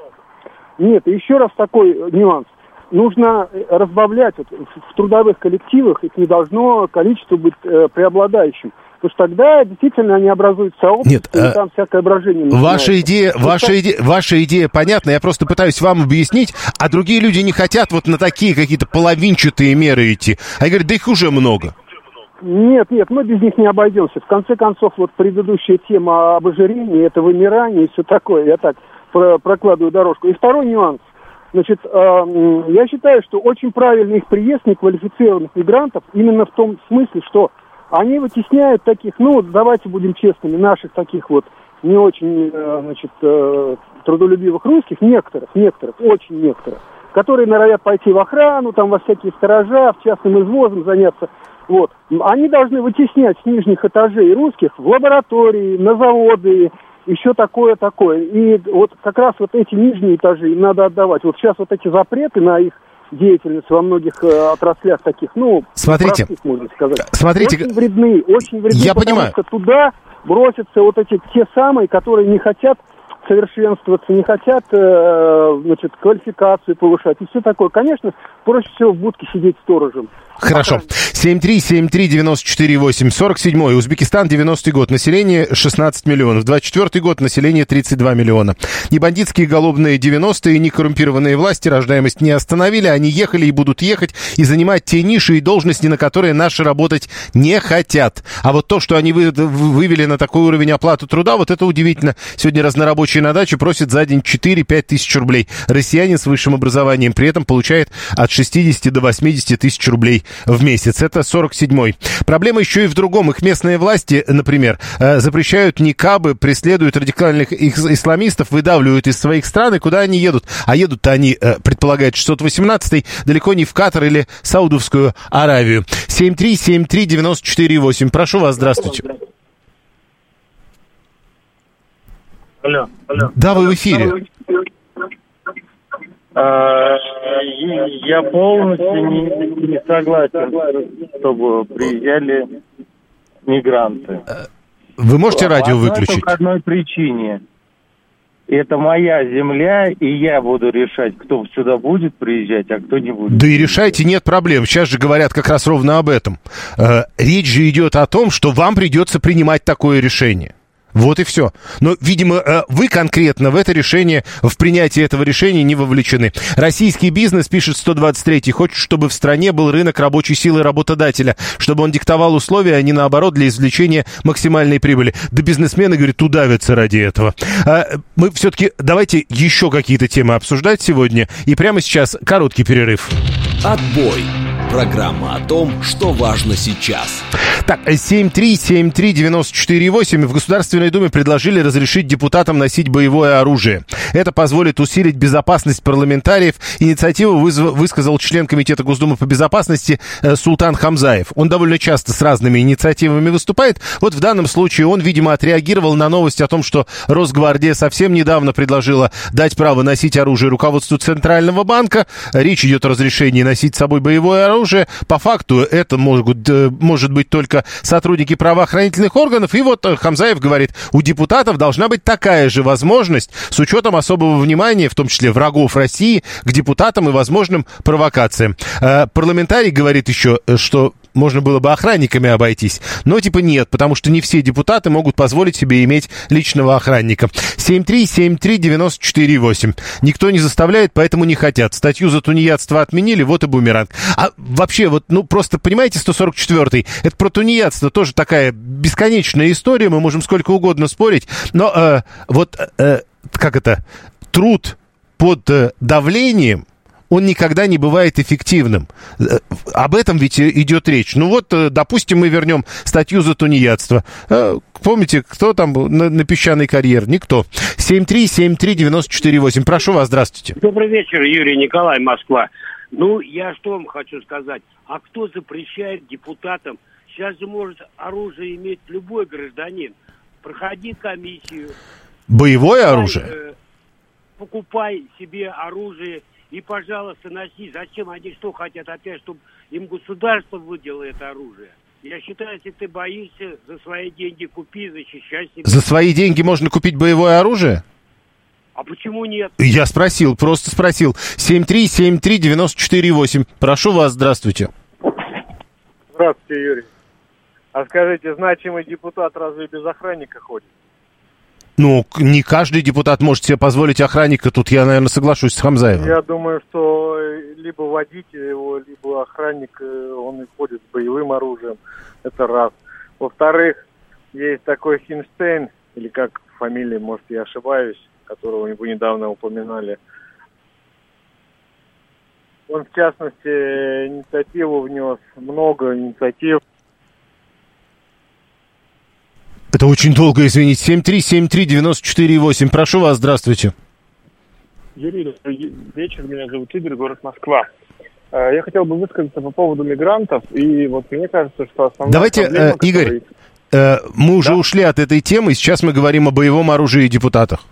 Нет, еще раз такой нюанс. Нужно разбавлять. В трудовых коллективах их не должно количество быть преобладающим. Потому что тогда действительно они образуют сообщество, и там всякое брожение начинается. Ваша идея понятна, я просто пытаюсь вам объяснить, а другие люди не хотят вот на такие какие-то половинчатые меры идти. Они говорят, да их уже много. Нет, мы без них не обойдемся. В конце концов, вот предыдущая тема об ожирении, это вымирание и все такое. Я так прокладываю дорожку. И второй нюанс. Значит, я считаю, что очень правильный их приезд неквалифицированных мигрантов именно в том смысле, что они вытесняют таких, давайте будем честными, наших таких вот не очень, трудолюбивых русских, некоторых, очень некоторых, которые норовят пойти в охрану, там во всякие сторожа, в частным извозом заняться. Вот. Они должны вытеснять с нижних этажей русских в лаборатории, на заводы, еще такое. И вот как раз вот эти нижние этажи им надо отдавать. Вот сейчас вот эти запреты на их деятельность во многих отраслях таких, смотрите, простых, можно сказать, смотрите, очень вредны, я потому понимаю. Что туда бросятся вот эти те самые, которые не хотят совершенствоваться, не хотят, квалификацию повышать и все такое. Конечно, проще всего в будке сидеть сторожем. Хорошо. 7373948. 47-й. Узбекистан, 90-й год. Население 16 миллионов. 24-й год. Население 32 миллиона. Не бандитские голодные 90-е, не коррумпированные власти рождаемость не остановили. Они ехали и будут ехать и занимать те ниши и должности, на которые наши работать не хотят. А вот то, что они вывели на такой уровень оплаты труда, вот это удивительно. Сегодня разнорабочие на даче просят за день 4-5 тысяч рублей. Россиянин с высшим образованием при этом получает от 60 до 80 тысяч рублей в месяц. Это 47-й. Проблема еще и в другом. Их местные власти, например, запрещают никабы, преследуют радикальных исламистов, выдавливают из своих стран. И куда они едут? А едут-то они, предполагают, 618-й, далеко не в Катар или Саудовскую Аравию. 7373948. Прошу вас, здравствуйте. Алло. Да, вы в эфире. Я полностью не согласен, чтобы приезжали мигранты. Вы можете радио выключить? По одной причине. Это моя земля, и я буду решать, кто сюда будет приезжать, а кто не будет. Да и решайте, нет проблем. Сейчас же говорят как раз ровно об этом. Речь же идет о том, что вам придется принимать такое решение. Вот и все. Но, видимо, вы конкретно в это решение, в принятие этого решения не вовлечены. Российский бизнес, пишет 123-й, хочет, чтобы в стране был рынок рабочей силы работодателя, чтобы он диктовал условия, а не наоборот для извлечения максимальной прибыли. Да бизнесмены, говорят, удавятся ради этого. Мы все-таки давайте еще какие-то темы обсуждать сегодня. И прямо сейчас короткий перерыв. Отбой. Программа о том, что важно сейчас. Так, 7373948. В Государственной Думе предложили разрешить депутатам носить боевое оружие. Это позволит усилить безопасность парламентариев. Инициативу высказал член Комитета Госдумы по безопасности Султан Хамзаев. Он довольно часто с разными инициативами выступает. Вот в данном случае он, видимо, отреагировал на новость о том, что Росгвардия совсем недавно предложила дать право носить оружие руководству Центрального банка. Речь идет о разрешении носить с собой боевое оружие. По факту это может быть только сотрудники правоохранительных органов. И вот Хамзаев говорит, у депутатов должна быть такая же возможность с учетом особого внимания, в том числе врагов России, к депутатам и возможным провокациям. Парламентарий говорит еще, что можно было бы охранниками обойтись, но типа нет, потому что не все депутаты могут позволить себе иметь личного охранника. 7373948. Никто не заставляет, поэтому не хотят. Статью за тунеядство отменили, вот и бумеранг. А вообще, вот, ну, просто, понимаете, 144-й, это про тунеядство тоже такая бесконечная история, мы можем сколько угодно спорить, но труд под давлением, он никогда не бывает эффективным. Об этом ведь идет речь. Ну вот, допустим, мы вернем статью за тунеядство. Помните, кто там на песчаный карьер? Никто. 7373948. Прошу вас, здравствуйте. Добрый вечер, Юрий, Николай, Москва. Ну, я что вам хочу сказать. А кто запрещает депутатам? Сейчас же может оружие иметь любой гражданин. Проходи комиссию. Боевое оружие? Покупай себе оружие. И, пожалуйста, носи. Зачем они что хотят опять, чтобы им государство выделило это оружие? Я считаю, если ты боишься, за свои деньги купи, защищай себя. За свои деньги можно купить боевое оружие? А почему нет? Я спросил, просто спросил. 7373948. Прошу вас, здравствуйте. Здравствуйте, Юрий. А скажите, значимый депутат разве без охранника ходит? Ну, не каждый депутат может себе позволить охранника. Тут я, наверное, соглашусь с Хамзаевым. Я думаю, что либо водитель его, либо охранник, он и ходит с боевым оружием. Это раз. Во-вторых, есть такой Хинштейн, или как фамилия, может, я ошибаюсь, которого вы недавно упоминали. Он, в частности, инициативу внес, много инициатив. Это очень долго, извините. 7373948. Прошу вас, здравствуйте. Юрий, добрый вечер. Меня зовут Игорь, город Москва. Я хотел бы высказаться по поводу мигрантов. И вот мне кажется, что основная проблема, Игорь, мы уже ушли от этой темы. Сейчас мы говорим о боевом оружии и депутатах.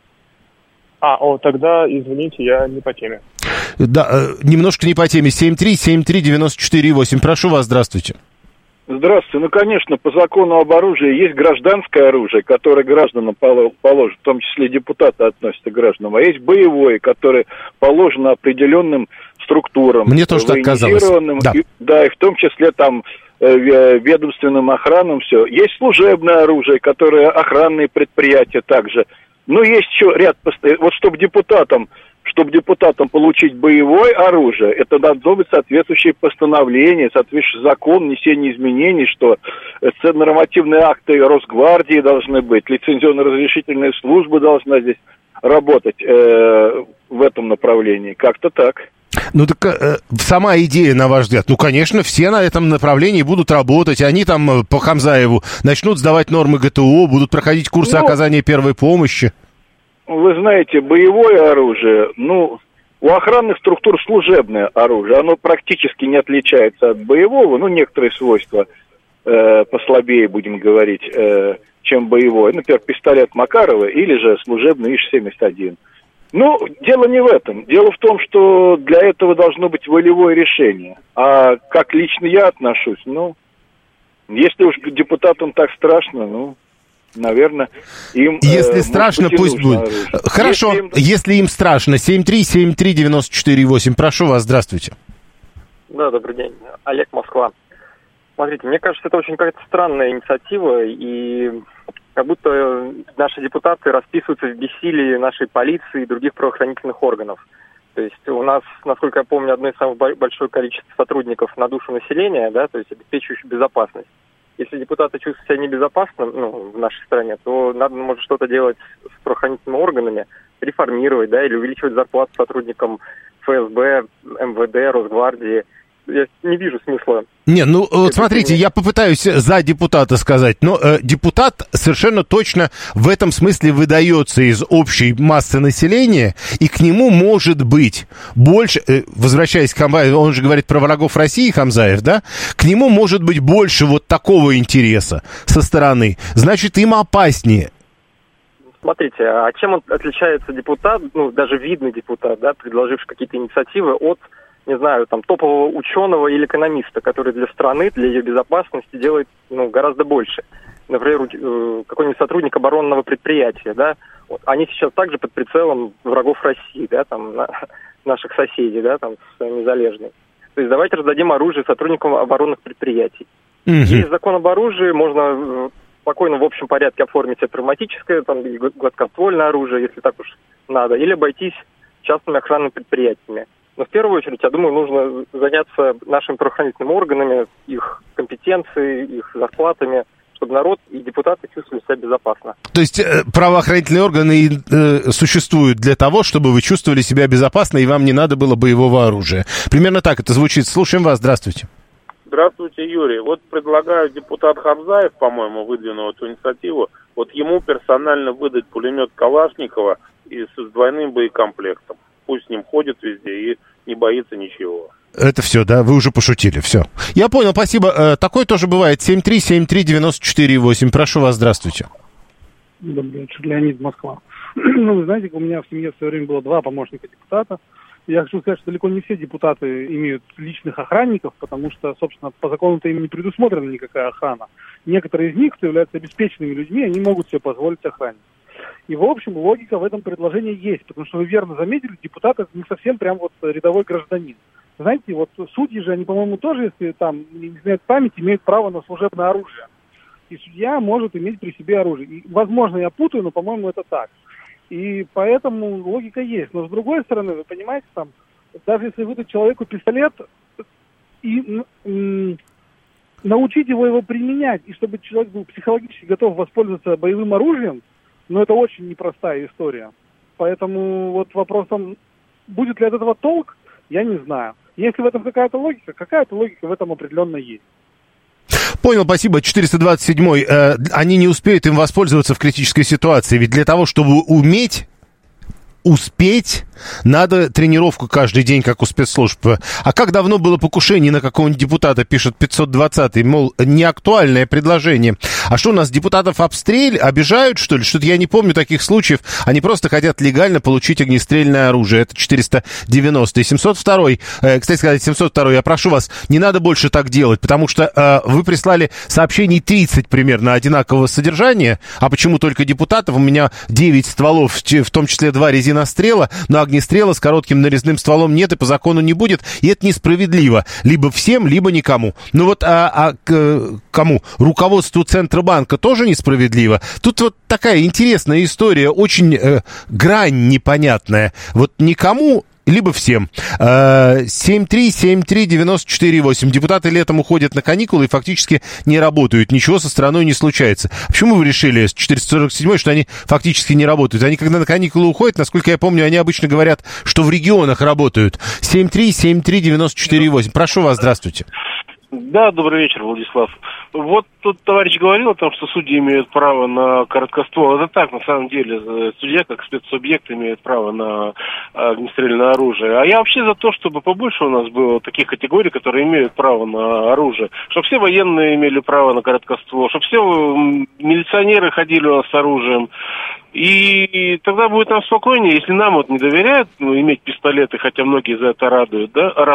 Тогда, извините, я не по теме. Да, немножко не по теме. 7373948. Прошу вас, здравствуйте. Здравствуйте. Ну, конечно, по закону об оружии есть гражданское оружие, которое гражданам положено, в том числе депутаты относятся к гражданам, а есть боевое, которое положено определенным структурам. Мне тоже так казалось. Да. И в том числе там ведомственным охранам все. Есть служебное оружие, которое охранные предприятия также. Но есть еще ряд... Вот чтобы депутатам получить боевое оружие, это должно быть соответствующее постановление, соответствующий закон, внесение изменений, что нормативные акты Росгвардии должны быть, лицензионно-разрешительная служба должна здесь работать в этом направлении. Как-то так. Ну так сама идея, на ваш взгляд, ну, конечно, все на этом направлении будут работать, они там по Хамзаеву начнут сдавать нормы ГТО, будут проходить курсы оказания первой помощи. Вы знаете, боевое оружие, у охранных структур служебное оружие, оно практически не отличается от боевого, некоторые свойства послабее, будем говорить, чем боевой, например, пистолет Макарова или же служебный ИШ-71. Ну, дело не в этом. Дело в том, что для этого должно быть волевое решение. А как лично я отношусь, ну, если уж депутатам так страшно, ну, наверное, им... Если страшно, пусть будет. Оружие. Хорошо, если им страшно. 7373948. Прошу вас, здравствуйте. Да, добрый день. Олег, Москва. Смотрите, мне кажется, это очень какая-то странная инициатива, и как будто наши депутаты расписываются в бессилии нашей полиции и других правоохранительных органов. То есть у нас, насколько я помню, одно из самых большое количество сотрудников на душу населения, да, то есть обеспечивающих безопасность. Если депутаты чувствуют себя небезопасно, ну, в нашей стране, то надо, может, что-то делать с правоохранительными органами, реформировать, да, или увеличивать зарплату сотрудникам ФСБ, МВД, Росгвардии. Я не вижу смысла. Не, ну вот смотрите, я попытаюсь за депутата сказать, но депутат совершенно точно в этом смысле выдается из общей массы населения, и к нему может быть больше, возвращаясь к Хамзаеву, он же говорит про врагов России, Хамзаев, да, к нему может быть больше вот такого интереса со стороны, значит, им опаснее. Смотрите, а чем он отличается депутат, ну, даже видный депутат, да, предложивший какие-то инициативы от, не знаю, там, топового ученого или экономиста, который для страны, для ее безопасности делает, ну, гораздо больше. Например, какой-нибудь сотрудник оборонного предприятия, да, вот, они сейчас также под прицелом врагов России, да, там, наших соседей, да, там, незалежных. То есть давайте раздадим оружие сотрудникам оборонных предприятий. Есть закон об оружии, можно спокойно в общем порядке оформить себе травматическое, там, гладкоствольное оружие, если так уж надо, или обойтись частными охранными предприятиями. Но в первую очередь, я думаю, нужно заняться нашими правоохранительными органами, их компетенцией, их зарплатами, чтобы народ и депутаты чувствовали себя безопасно. То есть правоохранительные органы существуют для того, чтобы вы чувствовали себя безопасно, и вам не надо было боевого оружия. Примерно так это звучит. Слушаем вас. Здравствуйте. Здравствуйте, Юрий. Вот предлагаю депутат Хамзаев, по-моему, выдвинул эту инициативу, вот ему персонально выдать пулемет Калашникова и с двойным боекомплектом. Пусть с ним ходит везде и не боится ничего. Это все, да? Вы уже пошутили, все. Я понял, спасибо. Такое тоже бывает. 7373948. Прошу вас, здравствуйте. Добрый вечер, Леонид, Москва. Ну, вы знаете, у меня в семье в свое время было 2 помощника депутата. Я хочу сказать, что далеко не все депутаты имеют личных охранников, потому что, собственно, по закону-то им не предусмотрена никакая охрана. Некоторые из них, кто являются обеспеченными людьми, они могут себе позволить охранник. И, в общем, логика в этом предложении есть, потому что вы верно заметили, депутат это не совсем прям вот рядовой гражданин. Знаете, вот судьи же, они, по-моему, тоже, если там не изменяет память, имеют право на служебное оружие. И судья может иметь при себе оружие. И, возможно, я путаю, но, по-моему, это так. И поэтому логика есть. Но, с другой стороны, вы понимаете, там, даже если выдать человеку пистолет и научить его применять, и чтобы человек был психологически готов воспользоваться боевым оружием, но это очень непростая история. Поэтому вот вопрос там, будет ли от этого толк, я не знаю. Если в этом какая-то логика в этом определенно есть. Понял, спасибо. 427-й. Они не успеют им воспользоваться в критической ситуации. Ведь для того, чтобы успеть, надо тренировку каждый день, как у спецслужб. А как давно было покушение на какого-нибудь депутата, пишет 520-й, мол, неактуальное предложение. А что, у нас депутатов обижают, что ли? Что-то я не помню таких случаев. Они просто хотят легально получить огнестрельное оружие. Это 490-й. 702-й, кстати сказать, 702-й, я прошу вас, не надо больше так делать, потому что вы прислали сообщений 30 примерно одинакового содержания, а почему только депутатов? У меня 9 стволов, в том числе 2 резинострела, но огнестрела с коротким нарезным стволом нет и по закону не будет, и это несправедливо. Либо всем, либо никому. Ну вот, кому? Руководству Центробанка тоже несправедливо. Тут вот такая интересная история, очень грань непонятная. Вот никому, либо всем. 7373948. Депутаты летом уходят на каникулы и фактически не работают. Ничего со страной не случается. Почему вы решили с 447-й, что они фактически не работают? Они, когда на каникулы уходят, насколько я помню, они обычно говорят, что в регионах работают. 7373948. Прошу вас, здравствуйте. Да, добрый вечер, Владислав. Вот тут товарищ говорил о том, что судьи имеют право на короткоствол. Это так, на самом деле. Судья как спецсубъект имеет право на огнестрельное оружие. А я вообще за то, чтобы побольше у нас было таких категорий, которые имеют право на оружие. Чтобы все военные имели право на короткоствол, чтобы все милиционеры ходили у нас с оружием. И тогда будет нам спокойнее, если нам вот не доверяют иметь пистолеты, хотя многие за это ратуют,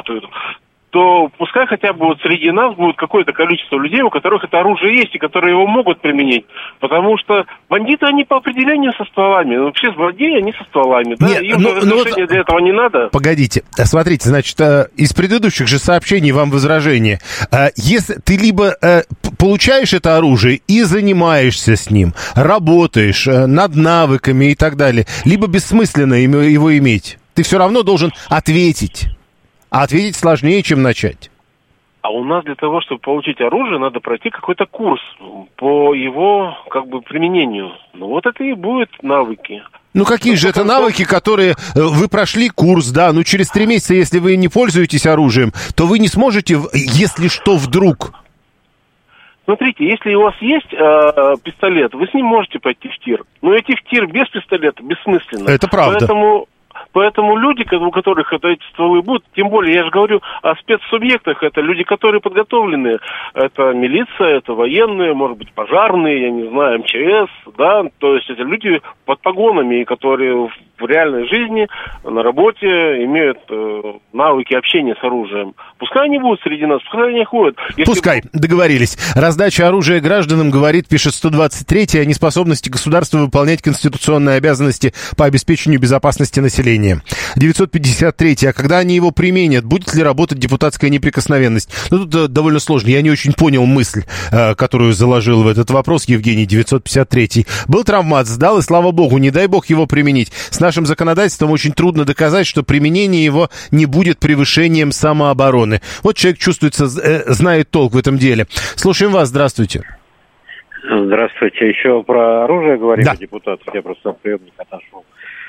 то пускай хотя бы вот среди нас будет какое-то количество людей, у которых это оружие есть и которые его могут применить. Потому что бандиты, они по определению со стволами. Вообще злодеи, они со стволами. Да? Им разрешения для этого не надо. Погодите, смотрите, значит, из предыдущих же сообщений вам возражение. Если ты либо получаешь это оружие и занимаешься с ним, работаешь над навыками и так далее, либо бессмысленно его иметь. Ты все равно должен ответить. А ответить сложнее, чем начать. А у нас для того, чтобы получить оружие, надо пройти какой-то курс по его, применению. Ну, вот это и будут навыки. Ну, какие же это навыки, которые вы прошли курс, да, ну, через 3 месяца, если вы не пользуетесь оружием, то вы не сможете, если что, вдруг... Смотрите, если у вас есть пистолет, вы с ним можете пойти в тир. Но идти в тир без пистолета бессмысленно. Это правда. Поэтому люди, у которых эти стволы будут, тем более, я же говорю о спецсубъектах, это люди, которые подготовлены, это милиция, это военные, может быть, пожарные, я не знаю, МЧС, да, то есть это люди под погонами, которые в реальной жизни, на работе имеют навыки общения с оружием. Пускай они будут среди нас, пускай они ходят. Пускай, договорились. Раздача оружия гражданам, говорит, пишет 123-й, о неспособности государства выполнять конституционные обязанности по обеспечению безопасности населения. 953-й, а когда они его применят, будет ли работать депутатская неприкосновенность? Ну, тут довольно сложно. Я не очень понял мысль, которую заложил в этот вопрос Евгений 953-й. Был травмат, сдал, и слава богу, не дай бог его применить. С нашим законодательством очень трудно доказать, что применение его не будет превышением самообороны. Вот человек чувствуется, знает толк в этом деле. Слушаем вас, здравствуйте. Здравствуйте. Еще про оружие говорим, да. Депутат. Я просто от приемника отошел.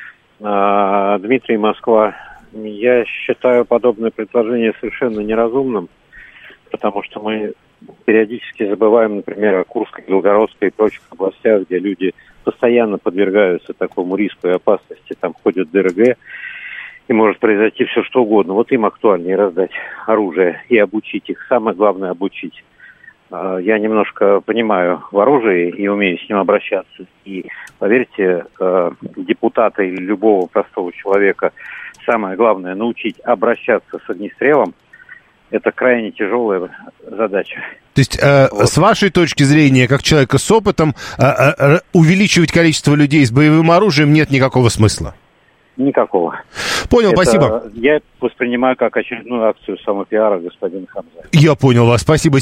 Дмитрий, Москва. Я считаю подобное предложение совершенно неразумным, потому что мы периодически забываем, например, о Курской, Белгородской и прочих областях, где люди постоянно подвергаются такому риску и опасности. Там ходят ДРГ, и может произойти все что угодно. Вот им актуальнее раздать оружие и обучить их. Самое главное — обучить. Я немножко понимаю в оружии и умею с ним обращаться. И, поверьте, депутата или любого простого человека самое главное — научить обращаться с огнестрелом. Это крайне тяжелая задача. То есть, с вашей точки зрения, как человека с опытом, увеличивать количество людей с боевым оружием нет никакого смысла? Никакого. Понял, спасибо. Я воспринимаю как очередную акцию самопиара господина Хамзаева. Я понял вас, спасибо.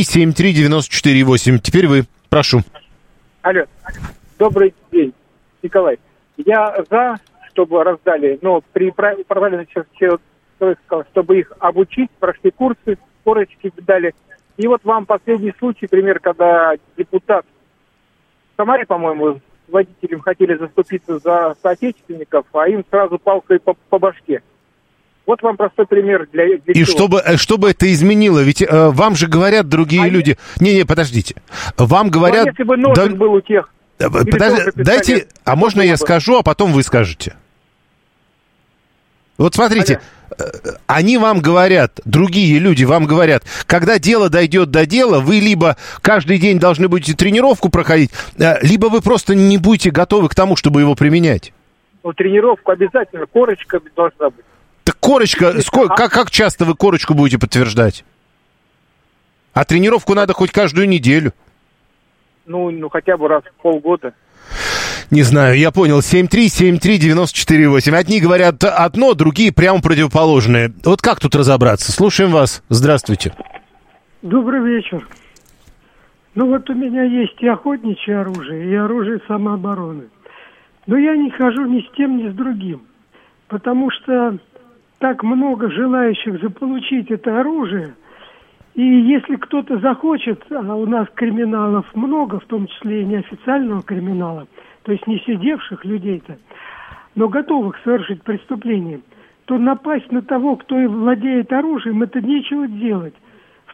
7373948. Теперь вы, прошу. Алло, добрый день, Николай. Я за, чтобы раздали, но при правильном чтобы их обучить, прошли курсы, корочки дали. И вот вам последний случай, пример, когда депутат в Самаре, по-моему, водителям хотели заступиться за соотечественников, а им сразу палкой по башке. Вот вам простой пример для и чего. Чтобы это изменило, ведь вам же говорят другие люди... Не, подождите. Вам говорят... Ну, если бы ножик был у тех... Дайте... А можно я скажу, а потом вы скажете? Вот смотрите, они вам говорят, другие люди вам говорят, когда дело дойдет до дела, вы либо каждый день должны будете тренировку проходить, либо вы просто не будете готовы к тому, чтобы его применять. Ну, тренировку обязательно, корочка должна быть. Так корочка, как часто вы корочку будете подтверждать? А тренировку надо хоть каждую неделю. Ну хотя бы раз в полгода. Не знаю, я понял. 7373948. Одни говорят одно, другие прямо противоположное. Вот как тут разобраться? Слушаем вас. Здравствуйте. Добрый вечер. Ну вот у меня есть и охотничье оружие, и оружие самообороны. Но я не хожу ни с тем, ни с другим. Потому что так много желающих заполучить это оружие. И если кто-то захочет, а у нас криминалов много, в том числе и неофициального криминала, то есть не сидевших людей-то, но готовых совершить преступление, то напасть на того, кто и владеет оружием, это нечего делать. В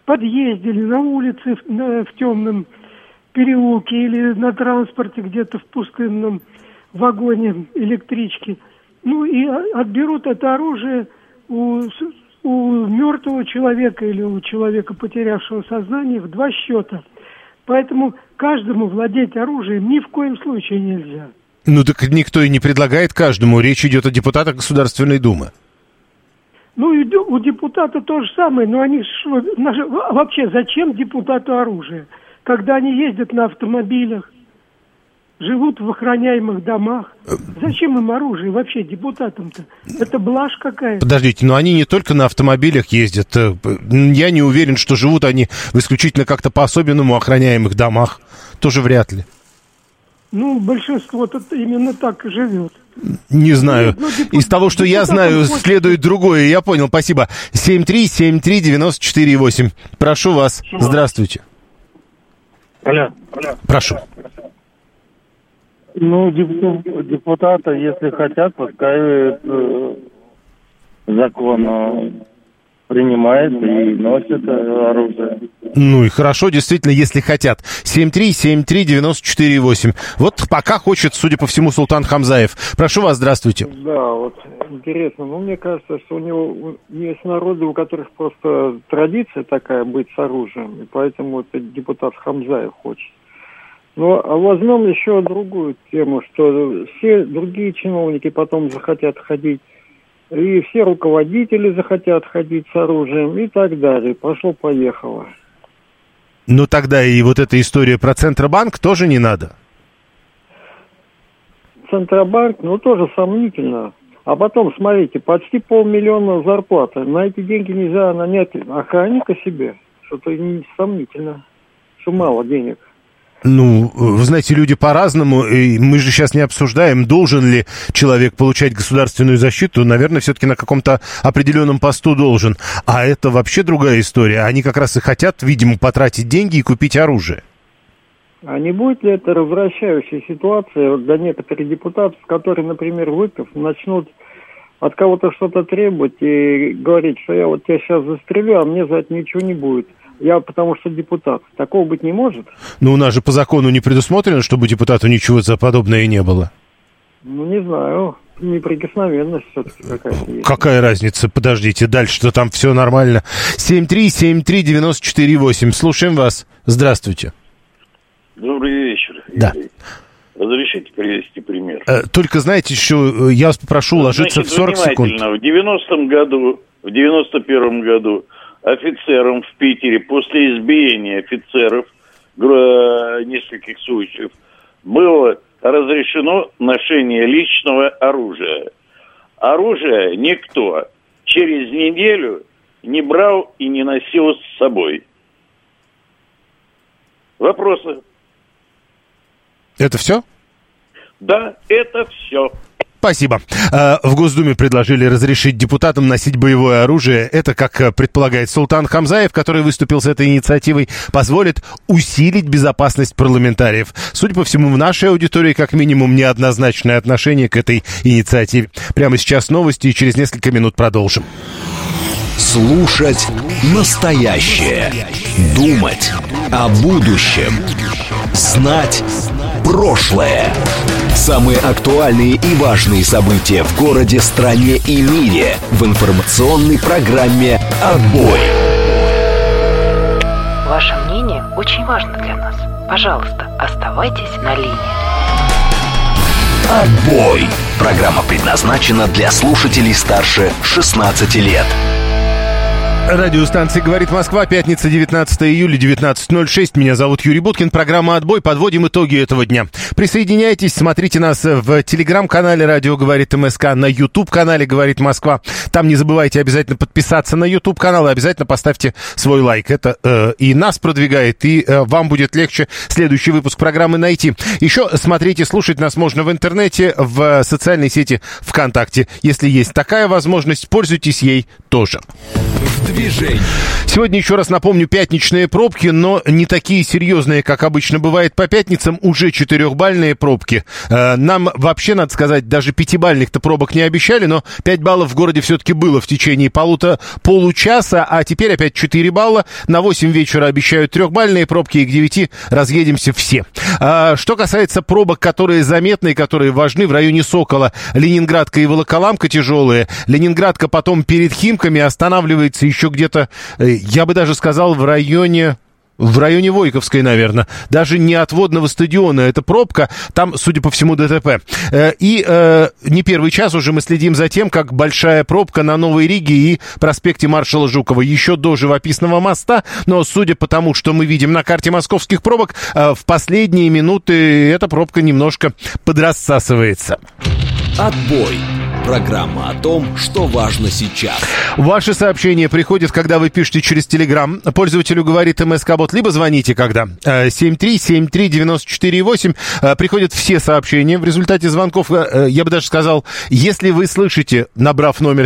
подъезде или на улице в темном переулке или на транспорте где-то в пустынном вагоне электрички. Ну и отберут это оружие у мертвого человека или у человека, потерявшего сознание, в 2 счета. Поэтому каждому владеть оружием ни в коем случае нельзя. Ну так никто и не предлагает каждому. Речь идет о депутатах Государственной Думы. Ну и у депутата то же самое. Но они вообще зачем депутату оружие? Когда они ездят на автомобилях, живут в охраняемых домах. Зачем им оружие вообще депутатам-то? Это блажь какая-то. Подождите, но они не только на автомобилях ездят. Я не уверен, что живут они в исключительно как-то по-особенному охраняемых домах. Тоже вряд ли. Ну, большинство именно так и живет. Не знаю. Из того, что я знаю, следует другое. Я понял, спасибо. 7373948. Прошу вас. Здравствуйте. Алло. Прошу. Ну, депутаты, если хотят, пускай закон принимает и носит оружие. Ну и хорошо, действительно, если хотят. 7373948. Вот пока хочет, судя по всему, Султан Хамзаев. Прошу вас, здравствуйте. Да, вот интересно. Ну, мне кажется, что у него есть народы, у которых просто традиция такая быть с оружием, и поэтому этот депутат Хамзаев хочет. Ну, а возьмем еще другую тему, что все другие чиновники потом захотят ходить, и все руководители захотят ходить с оружием и так далее. Пошло-поехало. Ну, тогда и вот эта история про Центробанк тоже не надо. Центробанк, ну, тоже сомнительно. А потом, смотрите, почти 500 000 зарплаты. На эти деньги нельзя нанять охранника себе. Что-то сомнительно, что мало денег. Ну, вы знаете, люди по-разному, и мы же сейчас не обсуждаем, должен ли человек получать государственную защиту. Наверное, все-таки на каком-то определенном посту должен. А это вообще другая история. Они как раз и хотят, видимо, потратить деньги и купить оружие. А не будет ли это развращающая ситуация для некоторых депутатов, которые, например, выпив, начнут от кого-то что-то требовать и говорить, что я вот тебя сейчас застрелю, а мне за это ничего не будет. Я потому что депутат. Такого быть не может. Ну, у нас же по закону не предусмотрено, чтобы депутату ничего за подобное не было. Ну, не знаю. Неприкосновенность все-таки какая-то есть. Какая разница? Подождите, дальше-то там все нормально. 7373948. Слушаем вас. Здравствуйте. Добрый вечер. Да. Разрешите привести пример? Только, знаете, еще я вас попрошу уложиться в 40 секунд. В 91 году офицерам в Питере после избиения офицеров нескольких случаев было разрешено ношение личного оружия. Оружие никто через неделю не брал и не носил с собой. Вопросы? Это все? Да, это все. Спасибо. В Госдуме предложили разрешить депутатам носить боевое оружие. Это, как предполагает Султан Хамзаев, который выступил с этой инициативой, позволит усилить безопасность парламентариев. Судя по всему, в нашей аудитории как минимум неоднозначное отношение к этой инициативе. Прямо сейчас новости и через несколько минут продолжим. Слушать настоящее. Думать о будущем. Знать прошлое. Самые актуальные и важные события в городе, стране и мире в информационной программе «Отбой». Ваше мнение очень важно для нас. Пожалуйста, оставайтесь на линии. «Отбой». Программа предназначена для слушателей старше 16 лет. Радиостанция «Говорит Москва», пятница, 19 июля, 19:06. Меня зовут Юрий Буткин. Программа «Отбой». Подводим итоги этого дня. Присоединяйтесь, смотрите нас в телеграм-канале «Радио говорит МСК», на YouTube-канале «Говорит Москва». Там не забывайте обязательно подписаться на YouTube-канал и обязательно поставьте свой лайк. Это и нас продвигает, и вам будет легче следующий выпуск программы найти. Еще смотрите, слушать нас можно в интернете, в социальной сети ВКонтакте. Если есть такая возможность, пользуйтесь ей тоже. В движений. Сегодня, еще раз напомню, пятничные пробки, но не такие серьезные, как обычно бывает по пятницам, уже 4-бальные пробки. Нам вообще, надо сказать, даже 5-бальных-то пробок не обещали, но 5 баллов в городе все-таки было в течение получаса, а теперь опять 4 балла. На 8 вечера обещают 3-бальные пробки, и к 9 разъедемся все. Что касается пробок, которые заметны, которые важны, в районе Сокола, Ленинградка и Волоколамка тяжелые. Ленинградка потом перед Химками останавливается еще где-то, я бы даже сказал, в районе Войковской, наверное. Даже не от водного стадиона эта пробка. Там, судя по всему, ДТП. И не первый час уже мы следим за тем, как большая пробка на Новой Риге и проспекте маршала Жукова. Еще до живописного моста. Но судя по тому, что мы видим на карте московских пробок, в последние минуты эта пробка немножко подрассасывается. Отбой. Программа о том, что важно сейчас. Ваши сообщения приходят, когда вы пишете через Telegram. Пользователю говорит МСК-бот, либо звоните, когда 7373948. Приходят все сообщения. В результате звонков, я бы даже сказал, если вы слышите, набрав номер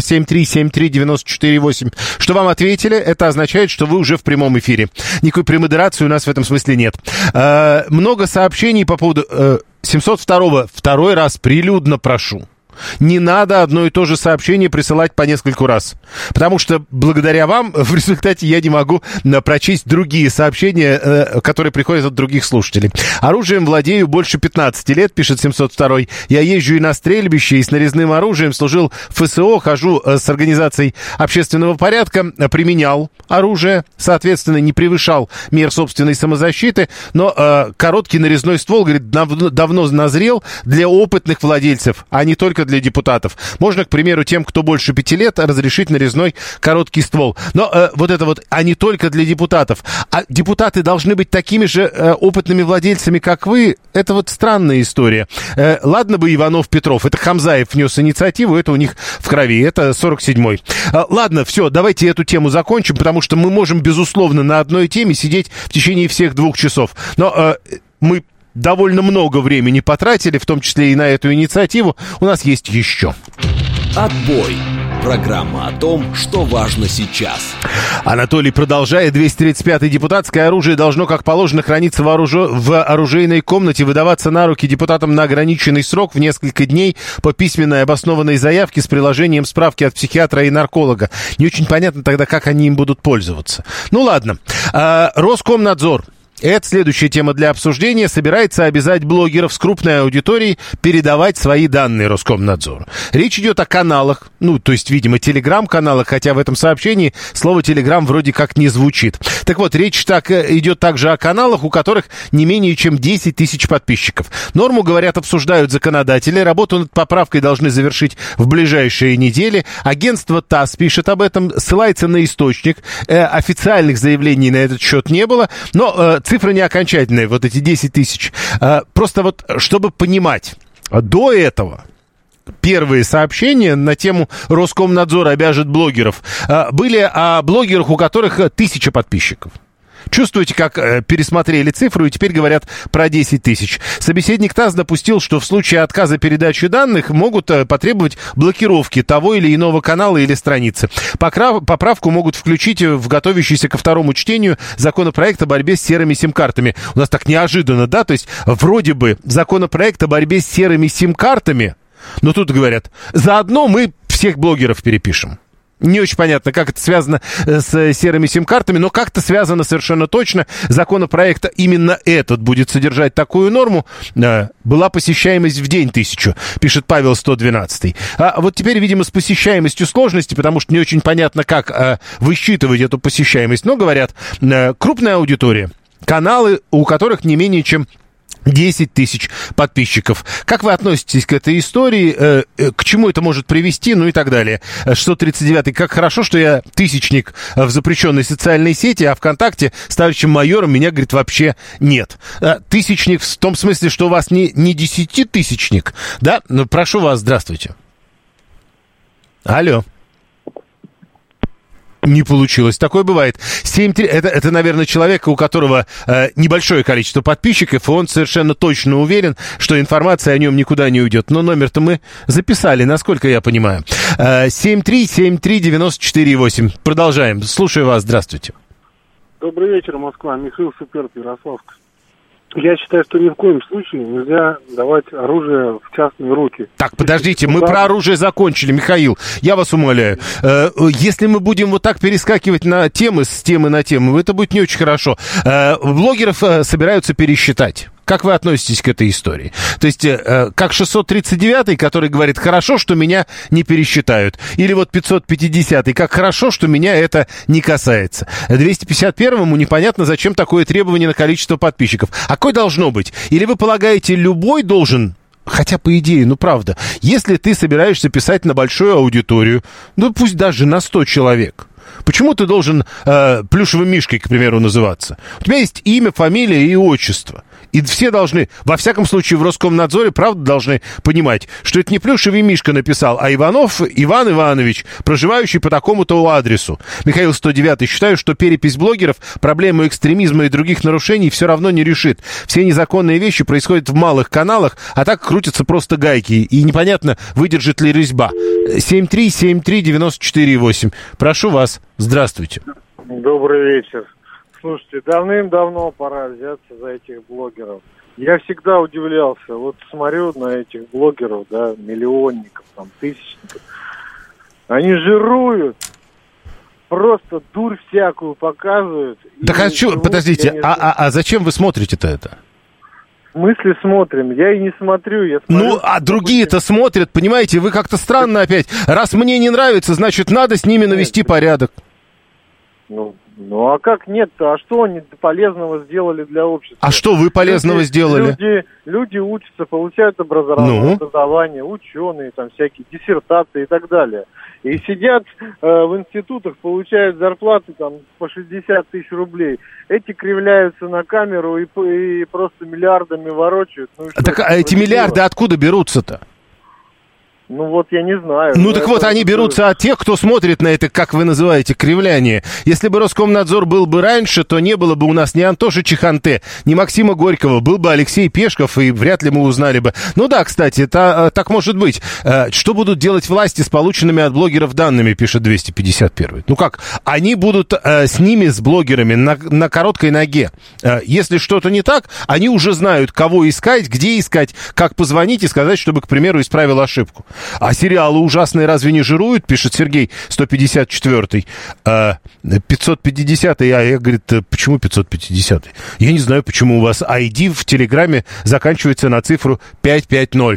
7373948, что вам ответили, это означает, что вы уже в прямом эфире. Никакой премодерации у нас в этом смысле нет. Много сообщений по поводу 702-го. Второй раз прилюдно прошу. Не надо одно и то же сообщение присылать по нескольку раз. Потому что благодаря вам в результате я не могу прочесть другие сообщения, которые приходят от других слушателей. Оружием владею больше 15 лет, пишет 702-й. Я езжу и на стрельбище, и с нарезным оружием, служил в ФСО, хожу с организацией общественного порядка, применял оружие, соответственно, не превышал мер собственной самозащиты, но короткий нарезной ствол, говорит, давно назрел для опытных владельцев, а не только для депутатов. Можно, к примеру, тем, кто больше 5 лет, разрешить нарезной короткий ствол. Но вот это вот, а не только для депутатов. А депутаты должны быть такими же опытными владельцами, как вы. Это вот странная история. Ладно бы Иванов-Петров. Это Хамзаев внес инициативу, это у них в крови. Это 47-й. Ладно, все, давайте эту тему закончим, потому что мы можем, безусловно, на одной теме сидеть в течение всех 2 часов. Но мы довольно много времени потратили, в том числе и на эту инициативу. У нас есть еще. Отбой. Программа о том, что важно сейчас. Анатолий продолжает. 235-й депутатское оружие должно, как положено, храниться в оружейной комнате, выдаваться на руки депутатам на ограниченный срок в несколько дней по письменной обоснованной заявке с приложением справки от психиатра и нарколога. Не очень понятно тогда, как они им будут пользоваться. Ну ладно. Роскомнадзор. Это следующая тема для обсуждения. Собирается обязать блогеров с крупной аудиторией передавать свои данные Роскомнадзору. Речь идет о каналах, то есть, видимо, телеграм-каналах, хотя в этом сообщении слово телеграм вроде как не звучит. Так вот, речь идет также о каналах, у которых не менее чем 10 тысяч подписчиков. Норму, говорят, обсуждают законодатели. Работу над поправкой должны завершить в ближайшие недели. Агентство ТАСС пишет об этом, ссылается на источник. Официальных заявлений на этот счет не было, но цифра не окончательная, вот эти 10 тысяч. Просто вот, чтобы понимать, до этого первые сообщения на тему Роскомнадзор обяжет блогеров были о блогерах, у которых 1000 подписчиков. Чувствуете, как пересмотрели цифру и теперь говорят про 10 тысяч. Собеседник ТАСС допустил, что в случае отказа передачи данных могут потребовать блокировки того или иного канала или страницы. Поправку могут включить в готовящийся ко второму чтению законопроект о борьбе с серыми сим-картами. У нас так неожиданно, да? То есть вроде бы законопроект о борьбе с серыми сим-картами, но тут говорят, заодно мы всех блогеров перепишем. Не очень понятно, как это связано с серыми сим-картами, но как-то связано совершенно точно. Законопроект именно этот будет содержать такую норму. Была посещаемость в день 1000, пишет Павел 112. А вот теперь, видимо, с посещаемостью сложности, потому что не очень понятно, как высчитывать эту посещаемость. Но, говорят, крупная аудитория, каналы, у которых не менее чем 10 тысяч подписчиков. Как вы относитесь к этой истории? К чему это может привести? Ну и так далее. 639-й. Как хорошо, что я тысячник в запрещенной социальной сети, а ВКонтакте с товарищем майором меня, говорит, вообще нет. Тысячник в том смысле, что у вас не 10-тысячник, да? Ну, прошу вас, здравствуйте. Алло. Не получилось. Такое бывает. 7-3... Это, наверное, человек, у которого небольшое количество подписчиков, и он совершенно точно уверен, что информация о нем никуда не уйдет. Но номер-то мы записали, насколько я понимаю. 7373948. Продолжаем. Слушаю вас. Здравствуйте. Добрый вечер, Москва. Михаил Суперт, Ярославск. Я считаю, что ни в коем случае нельзя давать оружие в частные руки. Так, подождите, мы про оружие закончили, Михаил, я вас умоляю. Если мы будем вот так перескакивать на темы, с темы на тему, это будет не очень хорошо. Блогеров собираются пересчитать. Как вы относитесь к этой истории? То есть, как 639-й, который говорит, хорошо, что меня не пересчитают. Или вот 550-й, как хорошо, что меня это не касается. 251-му непонятно, зачем такое требование на количество подписчиков. А какое должно быть? Или вы полагаете, любой должен... Хотя, по идее, ну правда, если ты собираешься писать на большую аудиторию, ну пусть даже на 100 человек... Почему ты должен плюшевым мишкой, к примеру, называться? У тебя есть имя, фамилия и отчество. И все должны, во всяком случае, в Роскомнадзоре, правда, должны понимать, что это не плюшевый мишка написал, а Иванов Иван Иванович, проживающий по такому-то адресу. Михаил 109. Считаю, что перепись блогеров проблему экстремизма и других нарушений все равно не решит. Все незаконные вещи происходят в малых каналах, а так крутятся просто гайки. И непонятно, выдержит ли резьба. 7373948. Прошу вас. Здравствуйте. Добрый вечер. Слушайте, давным-давно пора взяться за этих блогеров. Я всегда удивлялся. Вот смотрю на этих блогеров, да, миллионников, там, тысячников. Они жируют. Просто дурь всякую показывают. Так а что, подождите, а зачем вы смотрите-то это? В смысле смотрим? Я и не смотрю, я смотрю. Ну, а другие-то смотрят, понимаете, вы как-то странно опять. Раз мне не нравится, значит, надо с ними навести порядок. Ну а как нет-то? А что они полезного сделали для общества? А что вы полезного сделали? Люди учатся, получают образование, ученые, там всякие диссертации и так далее. И сидят в институтах, получают зарплаты там по 60 тысяч рублей. Эти кривляются на камеру и просто миллиардами ворочают. Ну, так а эти миллиарды откуда берутся-то? Ну вот я не знаю. Ну так вот, они берутся от тех, кто смотрит на это, как вы называете, кривляние. Если бы Роскомнадзор был бы раньше, то не было бы у нас ни Антоши Чеханте, ни Максима Горького, был бы Алексей Пешков, и вряд ли мы узнали бы. Ну да, кстати, это так может быть. Что будут делать власти с полученными от блогеров данными, пишет 251. Ну как, они будут с ними, с блогерами, на короткой ноге. Если что-то не так, они уже знают, кого искать, где искать, как позвонить и сказать, чтобы, к примеру, исправил ошибку. А сериалы ужасные разве не жируют, пишет Сергей 154-й. 550-й, а я, говорит, почему 550-й? Я не знаю, почему у вас ID в Телеграме заканчивается на цифру 550.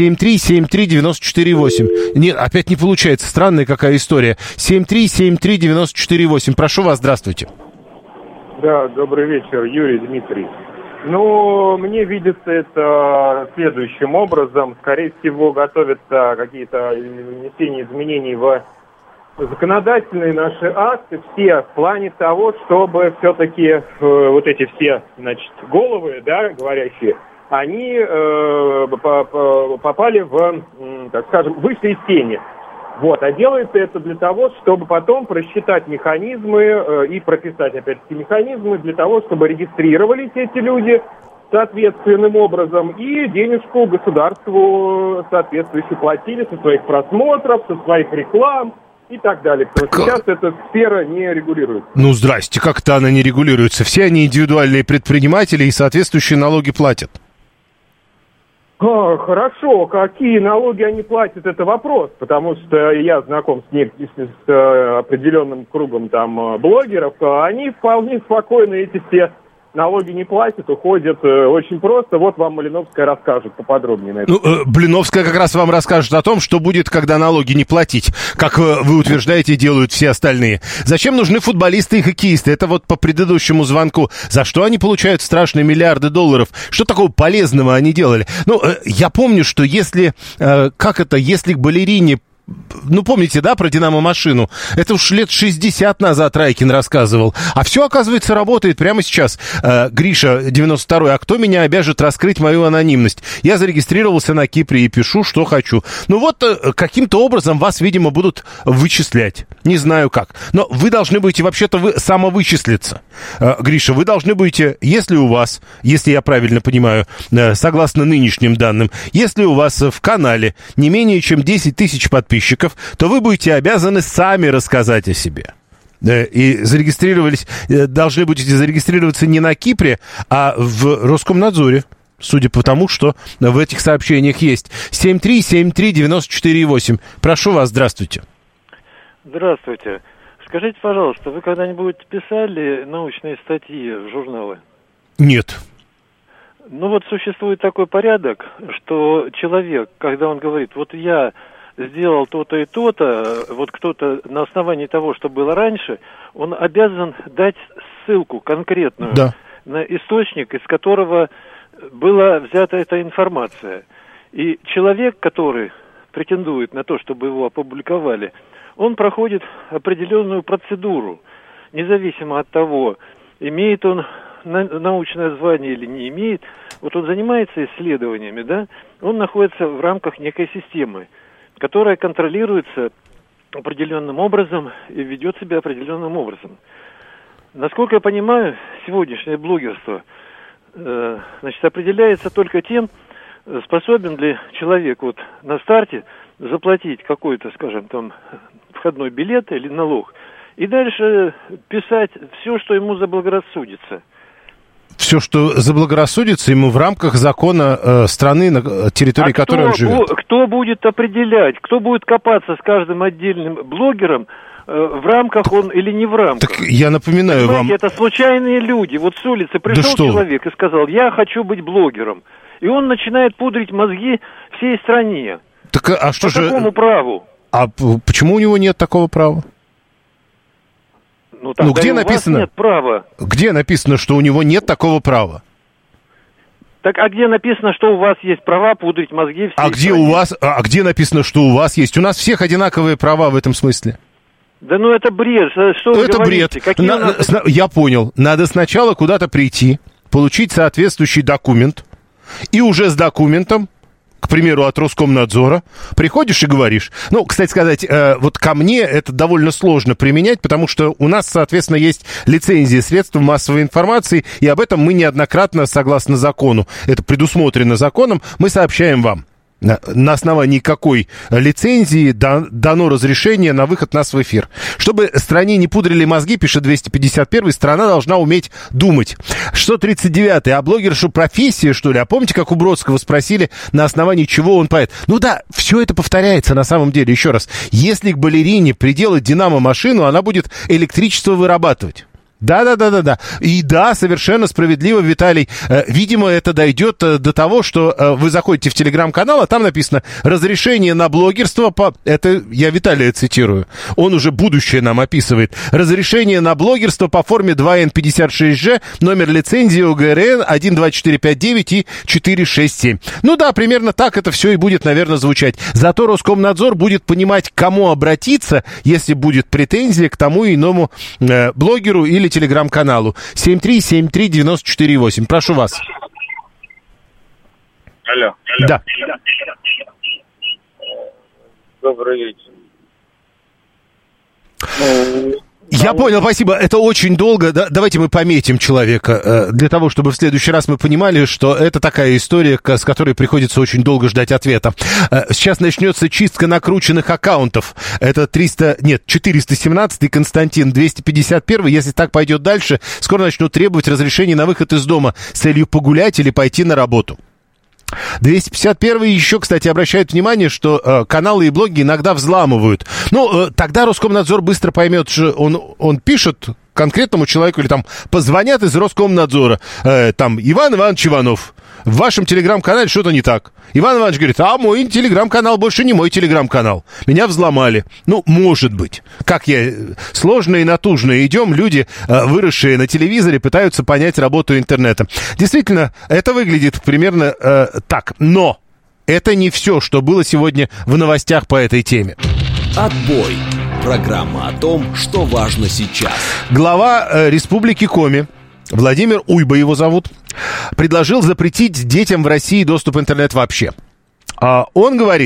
7373948. Нет, опять не получается, странная какая история. 7373948. Прошу вас, здравствуйте. Да, добрый вечер, Юрий, Дмитрий. Ну, мне видится это следующим образом. Скорее всего, готовятся какие-то внесения изменений в законодательные наши акты, все в плане того, чтобы все-таки вот эти все, значит, головы, да, говорящие, они попали в, так скажем, вышли из тени. Вот, а делается это для того, чтобы потом просчитать механизмы и прописать, опять-таки, механизмы для того, чтобы регистрировались эти люди соответственным образом и денежку государству соответствующе платили со своих просмотров, со своих реклам и так далее. Потому что сейчас эта сфера не регулируется. Ну, здрасте, как-то она не регулируется. Все они индивидуальные предприниматели и соответствующие налоги платят. Хорошо, какие налоги они платят, это вопрос, потому что я знаком с определенным кругом там блогеров, они вполне спокойно эти все налоги не платят, уходят очень просто. Вот вам Малиновская расскажет поподробнее на это. Ну, Блиновская как раз вам расскажет о том, что будет, когда налоги не платить, как вы утверждаете, делают все остальные. Зачем нужны футболисты и хоккеисты? Это вот по предыдущему звонку. За что они получают страшные миллиарды долларов? Что такого полезного они делали? Ну, я помню, что если к балерине... Ну, помните, да, про «Динамо-машину»? Это уж лет 60 назад Райкин рассказывал. А все, оказывается, работает прямо сейчас. Гриша, 92-й, а кто меня обяжет раскрыть мою анонимность? Я зарегистрировался на Кипре и пишу, что хочу. Ну вот, каким-то образом вас, видимо, будут вычислять. Не знаю как. Но вы должны будете вообще-то самовычислиться. Гриша, вы должны будете, если у вас, если я правильно понимаю, согласно нынешним данным, если у вас в канале не менее чем 10 тысяч подписчиков, то вы будете обязаны сами рассказать о себе. И должны будете зарегистрироваться не на Кипре, а в Роскомнадзоре. Судя по тому, что в этих сообщениях есть. 7373948. Прошу вас, здравствуйте. Здравствуйте. Скажите, пожалуйста, вы когда-нибудь писали научные статьи в журналы? Нет. Ну вот существует такой порядок, что человек, когда он говорит, вот я сделал то-то и то-то, вот кто-то на основании того, что было раньше, он обязан дать ссылку конкретную на источник, из которого была взята эта информация. И человек, который претендует на то, чтобы его опубликовали, он проходит определенную процедуру, независимо от того, имеет он научное звание или не имеет. Вот он занимается исследованиями, да, он находится в рамках некой системы, которая контролируется определенным образом и ведет себя определенным образом. Насколько я понимаю, сегодняшнее блогерство, значит, определяется только тем, способен ли человек вот на старте заплатить какой-то, скажем, там, входной билет или налог, и дальше писать все, что ему заблагорассудится. Все, что заблагорассудится ему в рамках закона страны, на территории которой он живет. Кто будет определять, кто будет копаться с каждым отдельным блогером, в рамках он или не в рамках? Так я напоминаю вам... Это случайные люди. Вот с улицы пришел человек и сказал, я хочу быть блогером. И он начинает пудрить мозги всей стране. Так, а что же... По какому праву? А почему у него нет такого права? Ну где написано? Нет права. Где написано, что у него нет такого права? Так, а где написано, что у вас есть права пудрить мозги всей стране? Где написано, что у вас есть? У нас всех одинаковые права в этом смысле. Да ну это бред. Что вы говорите? Бред. Я понял. Надо сначала куда-то прийти, получить соответствующий документ, и уже с документом, к примеру, от Роскомнадзора, приходишь и говоришь. Ну, кстати сказать, вот ко мне это довольно сложно применять, потому что у нас, соответственно, есть лицензии средств массовой информации, и об этом мы неоднократно, согласно закону, это предусмотрено законом, мы сообщаем вам. На основании какой лицензии дано разрешение на выход нас в эфир. Чтобы стране не пудрили мозги, пишет 251-й, страна должна уметь думать. 639-й, а блогершу профессия, что ли? А помните, как у Бродского спросили, на основании чего он поэт? Ну да, все это повторяется на самом деле. Еще раз, если к балерине приделать динамо-машину, она будет электричество вырабатывать. Да. И да, совершенно справедливо, Виталий. Видимо, это дойдет до того, что вы заходите в телеграм-канал, а там написано «Разрешение на блогерство». Это я Виталия цитирую. Он уже будущее нам описывает. «Разрешение на блогерство по форме 2Н56Ж, номер лицензии ОГРН 124559 и 467». Ну да, примерно так это все и будет, наверное, звучать. Зато Роскомнадзор будет понимать, к кому обратиться, если будет претензия к тому иному блогеру или телеграм-каналу. 7373948. Прошу вас. Алло. Да. Добрый вечер. Я понял, спасибо. Это очень долго. Давайте мы пометим человека, для того, чтобы в следующий раз мы понимали, что это такая история, с которой приходится очень долго ждать ответа. Сейчас начнется чистка накрученных аккаунтов. Это 417-й Константин, 251-й. Если так пойдет дальше, скоро начнут требовать разрешения на выход из дома с целью погулять или пойти на работу. 251-й еще, кстати, обращает внимание, что каналы и блоги иногда взламывают. Ну, тогда Роскомнадзор быстро поймет, что он пишет конкретному человеку или там позвонят из Роскомнадзора. Там Иван Иванович Иванов, в вашем телеграм-канале что-то не так. Иван Иванович говорит, а мой телеграм-канал больше не мой телеграм-канал. Меня взломали. Ну, может быть. Как сложно и натужно идем, люди, выросшие на телевизоре, пытаются понять работу интернета. Действительно, это выглядит примерно так. Но это не все, что было сегодня в новостях по этой теме. Отбой. Программа о том, что важно сейчас. Глава Республики Коми, Владимир Уйба его зовут, предложил запретить детям в России доступ в интернет вообще. Он говорит,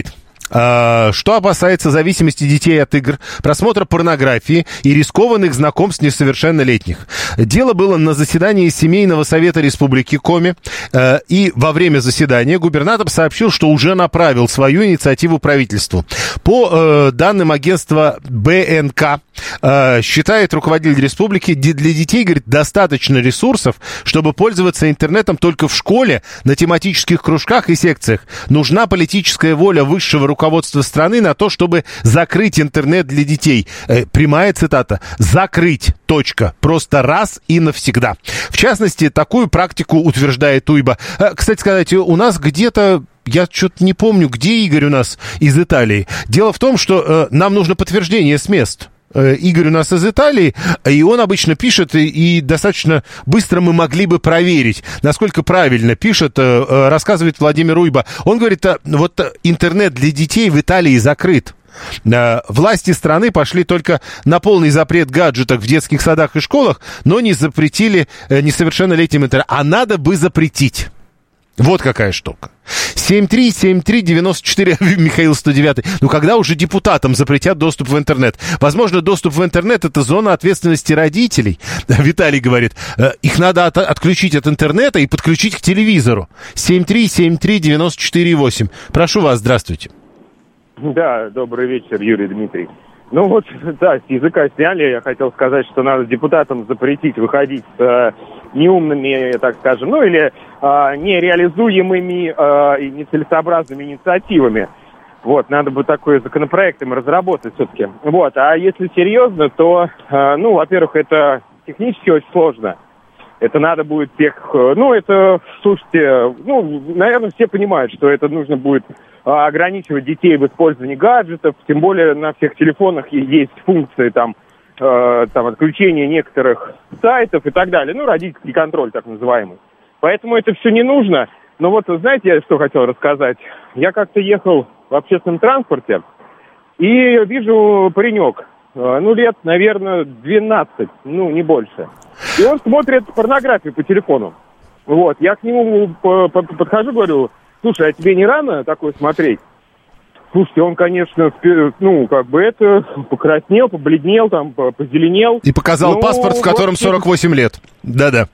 что опасается зависимости детей от игр, просмотра порнографии и рискованных знакомств несовершеннолетних. Дело было на заседании Семейного совета Республики Коми, и во время заседания губернатор сообщил, что уже направил свою инициативу правительству. По данным агентства БНК, считает руководитель республики, для детей, говорит, достаточно ресурсов, чтобы пользоваться интернетом только в школе, на тематических кружках и секциях. Нужна политическая воля высшего руководства страны на то, чтобы закрыть интернет для детей. Прямая цитата. Закрыть. Точка. Просто раз и навсегда. В частности, такую практику утверждает Уйба. Кстати сказать, у нас где-то, я что-то не помню, где Игорь у нас из Италии. Дело в том, что нам нужно подтверждение с мест. Игорь у нас из Италии, и он обычно пишет, и достаточно быстро мы могли бы проверить, насколько правильно пишет, рассказывает Владимир Уйба. Он говорит, вот интернет для детей в Италии закрыт. Власти страны пошли только на полный запрет гаджетов в детских садах и школах, но не запретили несовершеннолетним интернет. А надо бы запретить. Вот какая штука. 7373948, Михаил 109. Ну, когда уже депутатам запретят доступ в интернет? Возможно, доступ в интернет — это зона ответственности родителей. Виталий говорит, их надо отключить от интернета и подключить к телевизору. 7373948. Прошу вас, здравствуйте. Да, добрый вечер, Юрий Дмитриевич. Ну вот, да, с языка сняли. Я хотел сказать, что надо депутатам запретить выходить с неумными, так скажем, ну или нереализуемыми и нецелесообразными инициативами. Вот, надо бы такой законопроект им разработать все-таки. Вот, а если серьезно, то, ну, во-первых, это технически очень сложно. Это надо будет всех, ну, это, слушайте, ну, наверное, все понимают, что это нужно будет ограничивать детей в использовании гаджетов, тем более на всех телефонах есть функции там отключения некоторых сайтов и так далее, ну, родительский контроль так называемый. Поэтому это все не нужно. Но вот, знаете, я что хотел рассказать? Я как-то ехал в общественном транспорте и вижу паренек, ну, лет, наверное, 12, ну, не больше. И он смотрит порнографию по телефону. Вот, я к нему подхожу, говорю, слушай, а тебе не рано такое смотреть? Слушайте, он, конечно, ну, как бы это, покраснел, побледнел, там, позеленел. И показал паспорт, в котором 48 лет. Да-да.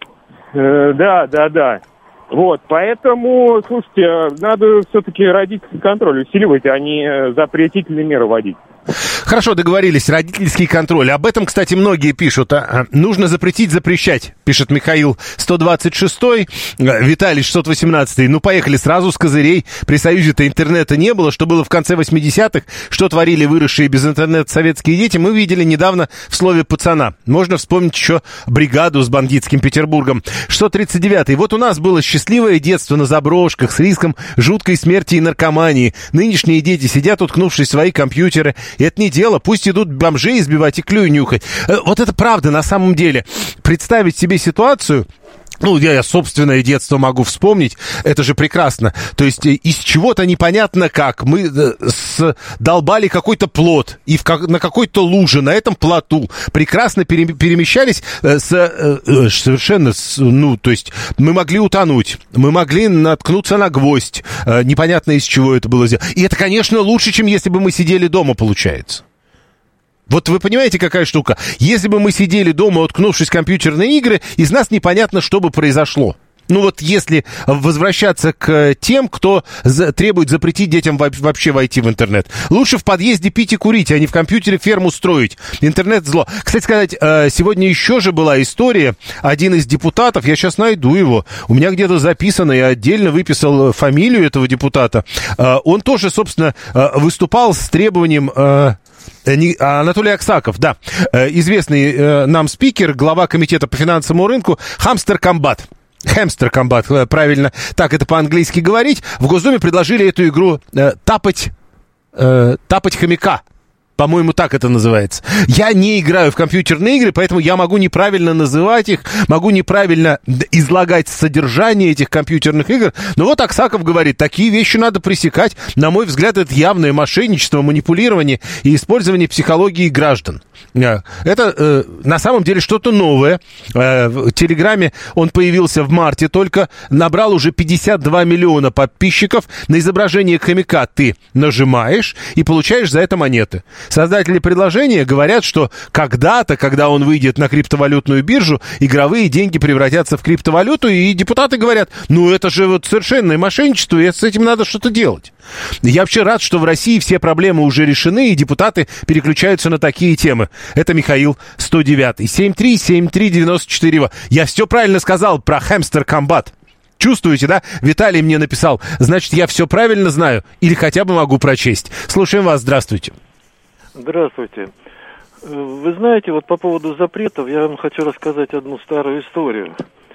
Да. Вот, поэтому, слушайте, надо все-таки родительский контроль усиливать, а не запретительные меры вводить. Хорошо, договорились. Родительский контроль. Об этом, кстати, многие пишут. Нужно запретить, запрещать, пишет Михаил 126-й, Виталий 618-й. Ну, поехали сразу с козырей. При Союзе-то интернета не было. Что было в конце 80-х, что творили выросшие без интернета советские дети, мы видели недавно в слове «пацана». Можно вспомнить еще бригаду с бандитским Петербургом. 639-й. Вот у нас было счастливое детство на заброшках с риском жуткой смерти и наркомании. Нынешние дети сидят, уткнувшись в свои компьютеры. И это не дело. Пусть идут бомжей избивать и клюй нюхать. Вот это правда на самом деле. Представить себе ситуацию... Ну, я собственное детство могу вспомнить, это же прекрасно. То есть из чего-то непонятно как мы долбали какой-то плот и на какой-то луже на этом плоту прекрасно перемещались совершенно, ну, то есть мы могли утонуть, мы могли наткнуться на гвоздь, непонятно из чего это было сделано. И это, конечно, лучше, чем если бы мы сидели дома, получается. Вот вы понимаете, какая штука? Если бы мы сидели дома, уткнувшись в компьютерные игры, из нас непонятно, что бы произошло. Ну вот если возвращаться к тем, кто требует запретить детям вообще войти в интернет. Лучше в подъезде пить и курить, а не в компьютере ферму строить. Интернет зло. Кстати сказать, сегодня еще же была история. Один из депутатов, я сейчас найду его, у меня где-то записано, я отдельно выписал фамилию этого депутата. Он тоже, собственно, выступал с требованием... Анатолий Аксаков, да, известный нам спикер, глава комитета по финансовому рынку, Хамстер Комбат, правильно, так это по-английски говорить. В Госдуме предложили эту игру тапать хомяка. По-моему, так это называется. Я не играю в компьютерные игры, поэтому я могу неправильно называть их, могу неправильно излагать содержание этих компьютерных игр. Но вот Аксаков говорит, такие вещи надо пресекать. На мой взгляд, это явное мошенничество, манипулирование и использование психологии граждан. Это на самом деле что-то новое. В Телеграме он появился в марте, только набрал уже 52 миллиона подписчиков. На изображение хомяка ты нажимаешь и получаешь за это монеты. Создатели предложения говорят, что когда-то, когда он выйдет на криптовалютную биржу, игровые деньги превратятся в криптовалюту, и депутаты говорят, ну это же вот совершенное мошенничество, и с этим надо что-то делать. Я вообще рад, что в России все проблемы уже решены, и депутаты переключаются на такие темы. Это Михаил, 109-й. 7373948. Я все правильно сказал про Hamster Combat. Чувствуете, да? Виталий мне написал. Значит, я все правильно знаю или хотя бы могу прочесть. Слушаем вас. Здравствуйте. Здравствуйте. Вы знаете, вот по поводу запретов я вам хочу рассказать одну старую историю.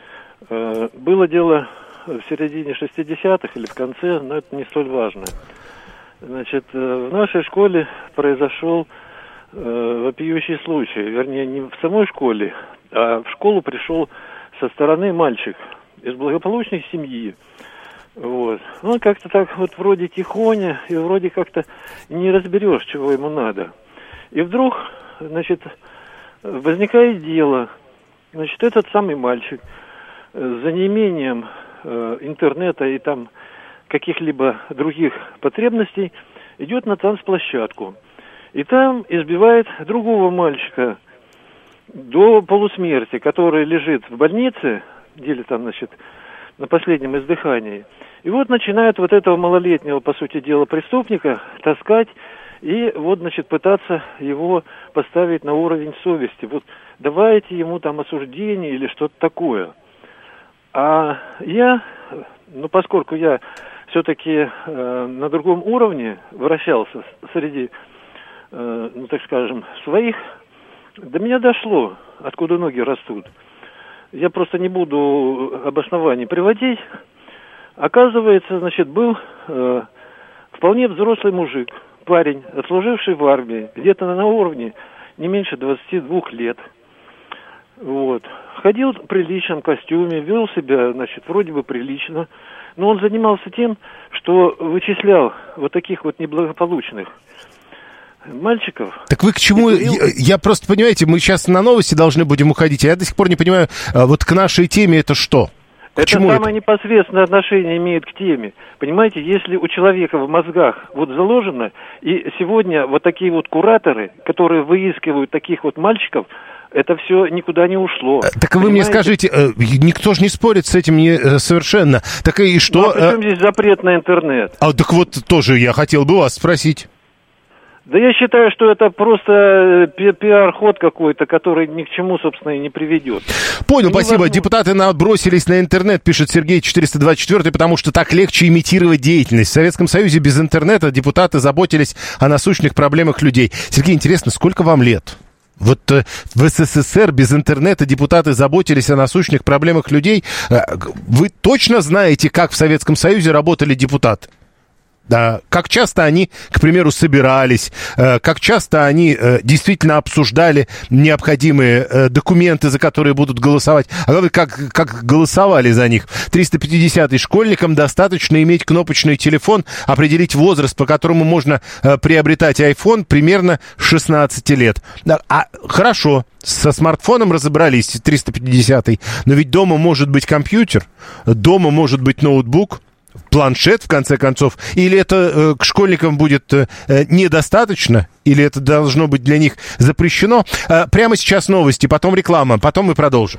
Было дело в середине 60-х или в конце, но это не столь важно. Значит, в нашей школе произошел вопиющий случай. Вернее, не в самой школе, а в школу пришел со стороны мальчик из благополучной семьи. Вот. Он как-то так вот вроде тихоня, и вроде как-то не разберешь, чего ему надо. И вдруг, значит, возникает дело. Значит, этот самый мальчик за неимением интернета и там каких-либо других потребностей идет на танцплощадку. И там избивает другого мальчика до полусмерти, который лежит в больнице, или там, значит, на последнем издыхании. И вот начинают вот этого малолетнего, по сути дела, преступника таскать и вот, значит, пытаться его поставить на уровень совести. Вот давайте ему там осуждение или что-то такое. А я, ну, поскольку я все-таки на другом уровне вращался среди, ну, так скажем, своих, до меня дошло, откуда ноги растут. Я просто не буду обоснований приводить. Оказывается, значит, был вполне взрослый мужик, парень, отслуживший в армии, где-то на уровне не меньше 22 лет. Вот. Ходил в приличном костюме, вел себя, значит, вроде бы прилично, но он занимался тем, что вычислял вот таких вот неблагополучных мальчиков. Так вы к чему? Я просто, понимаете, мы сейчас на новости должны будем уходить, а я до сих пор не понимаю, вот к нашей теме это что? Это самое непосредственное отношение имеет к теме. Понимаете, если у человека в мозгах вот заложено, и сегодня вот такие вот кураторы, которые выискивают таких вот мальчиков, это все никуда не ушло. Так вы мне скажите, никто же не спорит с этим совершенно. Так и что? Ну, а при чем здесь запрет на интернет? Так вот, тоже я хотел бы вас спросить. Да я считаю, что это просто пиар-ход какой-то, который ни к чему, собственно, и не приведет. Понял, спасибо. Депутаты набросились на интернет, пишет Сергей 424, потому что так легче имитировать деятельность. В Советском Союзе без интернета депутаты заботились о насущных проблемах людей. Сергей, интересно, сколько вам лет? Вот в СССР без интернета депутаты заботились о насущных проблемах людей. Вы точно знаете, как в Советском Союзе работали депутаты? Да, как часто они, к примеру, собирались, как часто они действительно обсуждали необходимые документы, за которые будут голосовать, а главное, как голосовали за них. 350-й школьникам достаточно иметь кнопочный телефон, определить возраст, по которому можно приобретать iPhone, примерно 16 лет. Хорошо, со смартфоном разобрались, 350-й, но ведь дома может быть компьютер, дома может быть ноутбук, планшет, в конце концов, или это к школьникам будет недостаточно, или это должно быть для них запрещено. Прямо сейчас новости, потом реклама, потом мы продолжим.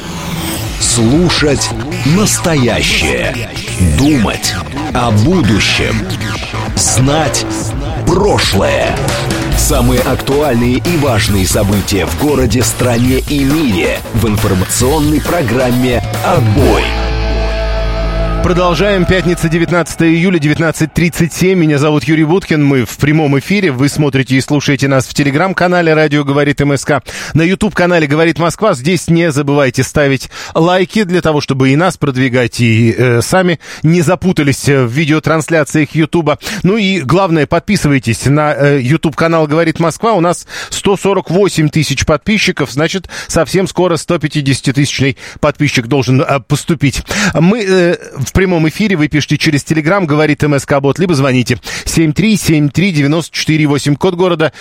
Слушать настоящее. Думать о будущем. Знать прошлое. Самые актуальные и важные события в городе, стране и мире в информационной программе «Отбой». Продолжаем. Пятница, 19 июля, 19:37. Меня зовут Юрий Буткин. Мы в прямом эфире. Вы смотрите и слушаете нас в телеграм-канале «Радио говорит МСК». На YouTube-канале «Говорит Москва». Здесь не забывайте ставить лайки для того, чтобы и нас продвигать, и сами не запутались в видеотрансляциях Ютуба. Ну и главное, подписывайтесь на YouTube-канал «Говорит Москва». У нас 148 тысяч подписчиков. Значит, совсем скоро 150-тысячный подписчик должен поступить. Мы в прямом эфире, вы пишите через Телеграм, говорит МСК-бот, либо звоните 7373948, код города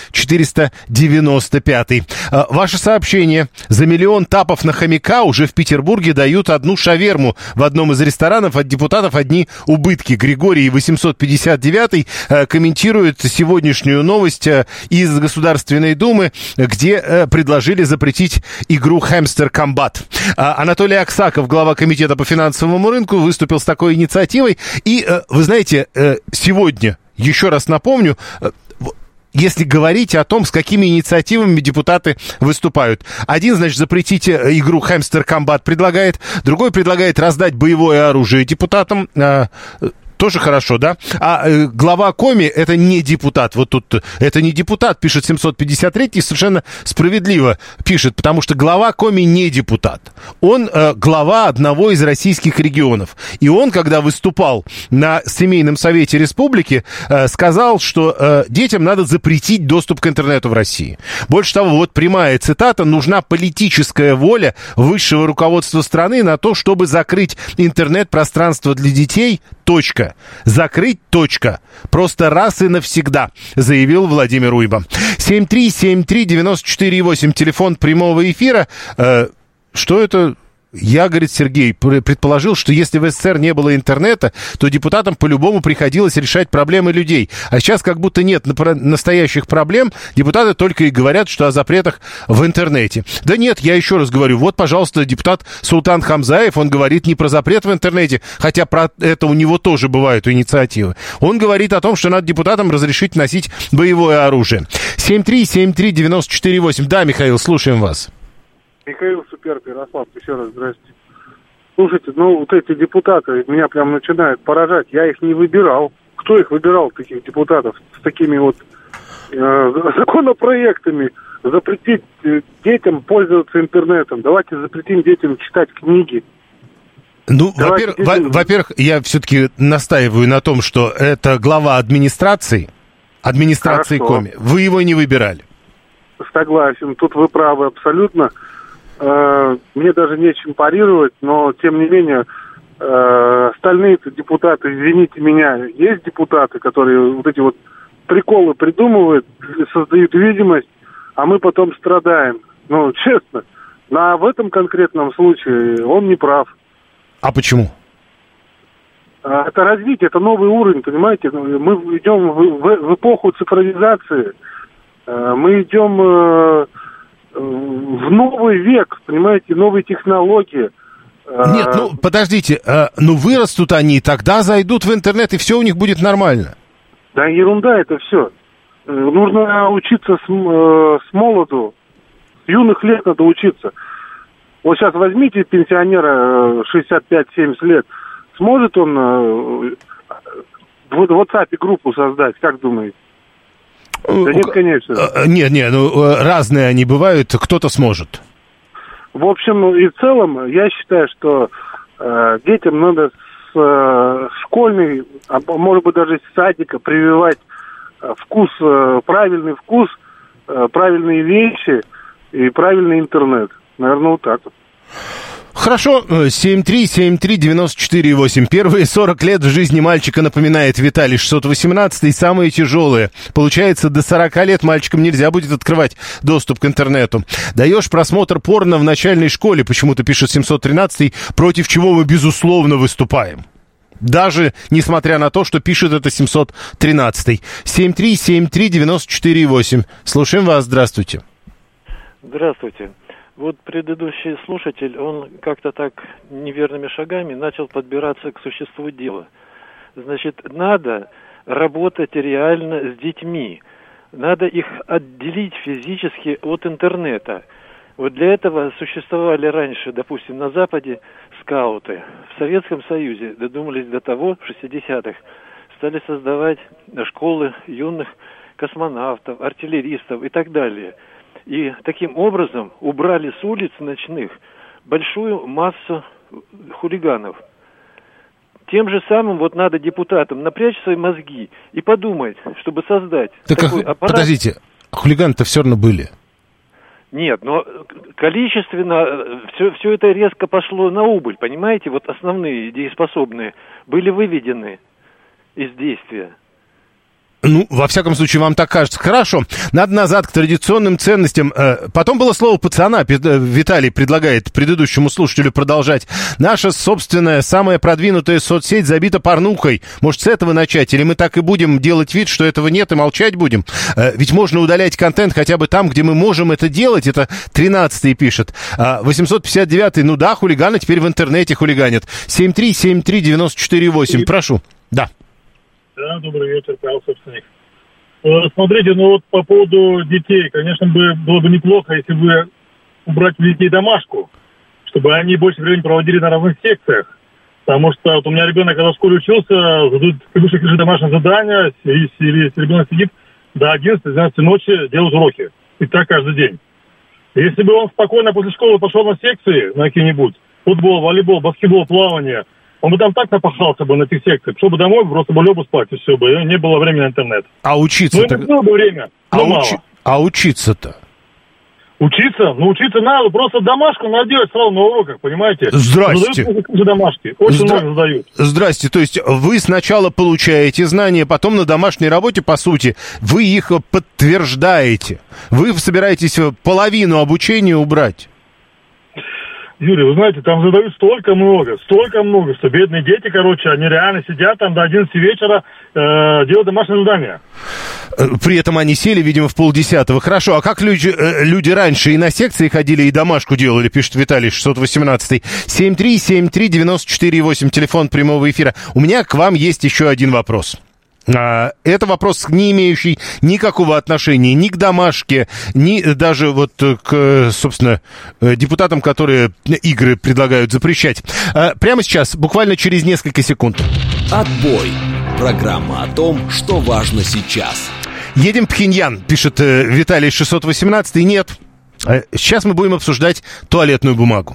495. Ваше сообщение. За 1 миллион тапов на хомяка уже в Петербурге дают одну шаверму. В одном из ресторанов от депутатов одни убытки. Григорий 859 комментирует сегодняшнюю новость из Государственной Думы, где предложили запретить игру «Hamster Combat». Анатолий Аксаков, глава комитета по финансовому рынку, выступил с такой инициативой. И, вы знаете, сегодня, еще раз напомню, если говорить о том, с какими инициативами депутаты выступают. Один, значит, запретить игру «Hamster Combat» предлагает, другой предлагает раздать боевое оружие депутатам. Тоже хорошо, да? А глава Коми — это не депутат. Вот тут это не депутат, пишет 753-й, совершенно справедливо пишет, потому что глава Коми не депутат. Он глава одного из российских регионов. И он, когда выступал на Семейном совете республики, сказал, что детям надо запретить доступ к интернету в России. Больше того, вот прямая цитата: «Нужна политическая воля высшего руководства страны на то, чтобы закрыть интернет-пространство для детей. Точка. Закрыть. Точка. Просто раз и навсегда», заявил Владимир Уйба. 7373948, телефон прямого эфира. Что это? Я, говорит Сергей, предположил, что если в СССР не было интернета, то депутатам по-любому приходилось решать проблемы людей. А сейчас как будто нет настоящих проблем, депутаты только и говорят, что о запретах в интернете. Да нет, я еще раз говорю, вот, пожалуйста, депутат Султан Хамзаев, он говорит не про запрет в интернете, хотя про это у него тоже бывают инициативы. Он говорит о том, что надо депутатам разрешить носить боевое оружие. 7373948. Да, Михаил, слушаем вас. Михаил Суперка, Ярослав, еще раз здрасте. Слушайте, ну вот эти депутаты меня прям начинают поражать. Я их не выбирал. Кто их выбирал, таких депутатов, с такими вот законопроектами? Запретить детям пользоваться интернетом. Давайте запретим детям читать книги. Ну, во-первых, я все-таки настаиваю на том, что это глава администрации Коми. Вы его не выбирали. Согласен, тут вы правы абсолютно. Мне даже нечем парировать, но, тем не менее, остальные-то депутаты, извините меня, есть депутаты, которые вот эти вот приколы придумывают, создают видимость, а мы потом страдаем. Ну, честно, в этом конкретном случае он не прав. А почему? Это развитие, это новый уровень, понимаете? Мы идем в эпоху цифровизации, мы идем в новый век, понимаете, новые технологии. Нет, ну, подождите, ну, вырастут они, тогда зайдут в интернет, и все у них будет нормально. Да, ерунда это все. Нужно учиться с молоду, с юных лет надо учиться. Вот сейчас возьмите пенсионера 65-70 лет, сможет он в WhatsApp группу создать, как думаете? Да нет, конечно. Нет, ну разные они бывают, кто-то сможет. В общем и целом, я считаю, что детям надо с школьной, а может быть даже с садика прививать вкус, правильный вкус, правильные вещи и правильный интернет. Наверное, вот так вот. Хорошо, 7373948. Первые 40 лет в жизни мальчика, напоминает Виталий 618, самые тяжелые. Получается, до 40 лет мальчикам нельзя будет открывать доступ к интернету. Даешь просмотр порно в начальной школе, почему-то пишет 713, против чего мы, безусловно, выступаем. Даже несмотря на то, что пишет это 713. 7373948. Слушаем вас, здравствуйте. Здравствуйте. Вот предыдущий слушатель, он как-то так неверными шагами начал подбираться к существу дела. Значит, надо работать реально с детьми. Надо их отделить физически от интернета. Вот для этого существовали раньше, допустим, на Западе скауты. В Советском Союзе додумались до того, в 60-х, стали создавать школы юных космонавтов, артиллеристов и так далее. И таким образом убрали с улиц ночных большую массу хулиганов. Тем же самым вот надо депутатам напрячь свои мозги и подумать, чтобы создать такой аппарат. Подождите, хулиганы-то все равно были. Нет, но количественно все это резко пошло на убыль, понимаете? Вот основные дееспособные были выведены из действия. Ну, во всяком случае, вам так кажется. Хорошо, надо назад к традиционным ценностям. Потом было слово пацана. Виталий предлагает предыдущему слушателю продолжать. Наша собственная, самая продвинутая соцсеть забита порнухой. Может, с этого начать? Или мы так и будем делать вид, что этого нет, и молчать будем? Ведь можно удалять контент хотя бы там, где мы можем это делать. Это 13-й пишет. 859-й, ну да, хулиганы теперь в интернете хулиганят. 7373948. Прошу. Да. Да, добрый вечер, Павел, собственник. Смотрите, ну вот по поводу детей, конечно, было бы неплохо, если бы убрать у детей домашку, чтобы они больше времени проводили на разных секциях. Потому что вот у меня ребенок, когда в школе учился, выше крыши домашнее задание, если ребенок сидит до 11-12 ночи, делает уроки. И так каждый день. Если бы он спокойно после школы пошел на секции, на какие-нибудь, футбол, волейбол, баскетбол, плавание, он бы там так напахался бы на этих секциях, чтобы домой просто бы лёг бы спать, и все бы, и не было времени на интернет. А учиться-то? Ну, было бы время, но мало. А учиться-то? Учиться? Ну, учиться надо, просто домашку надо делать сразу на уроках, понимаете? Здрасте. Задают домашки, очень много задают. Здрасте, то есть вы сначала получаете знания, потом на домашней работе, по сути, вы их подтверждаете. Вы собираетесь половину обучения убрать. Юрий, вы знаете, там задают столько много, что бедные дети, короче, они реально сидят там до 11 вечера, делают домашнее задание. При этом они сели, видимо, в 9:30. Хорошо, а как люди раньше и на секции ходили, и домашку делали, пишет Виталий, 618. 7373948, телефон прямого эфира. У меня к вам есть еще один вопрос. Это вопрос, не имеющий никакого отношения ни к домашке, ни даже вот к, собственно, депутатам, которые игры предлагают запрещать. Прямо сейчас, буквально через несколько секунд. Отбой. Программа о том, что важно сейчас. Едем в Пхеньян, пишет Виталий 618. Нет, сейчас мы будем обсуждать туалетную бумагу.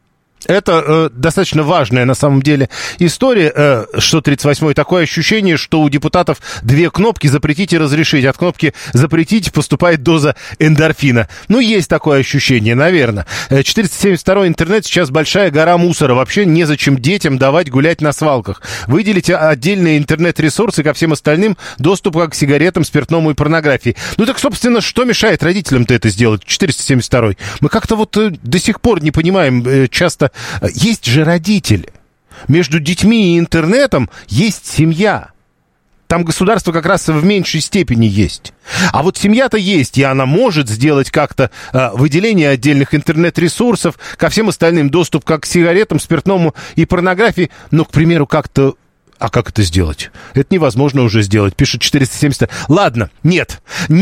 Это достаточно важная, на самом деле, история, что 38-й. Такое ощущение, что у депутатов две кнопки «запретить» и «разрешить». От кнопки «запретить» поступает доза эндорфина. Ну, есть такое ощущение, наверное. 472-й интернет сейчас большая гора мусора. Вообще незачем детям давать гулять на свалках. Выделите отдельные интернет-ресурсы, ко всем остальным доступ как к сигаретам, спиртному и порнографии. Ну, так, собственно, что мешает родителям-то это сделать? 472-й. Мы как-то вот до сих пор не понимаем часто. Есть же родители. Между детьми и интернетом есть семья. Там государство как раз в меньшей степени есть. А вот семья-то есть, и она может сделать как-то выделение отдельных интернет-ресурсов, ко всем остальным доступ как к сигаретам, спиртному и порнографии. Но, к примеру, как-то... А как это сделать? Это невозможно уже сделать, пишет 470. Ладно, нет,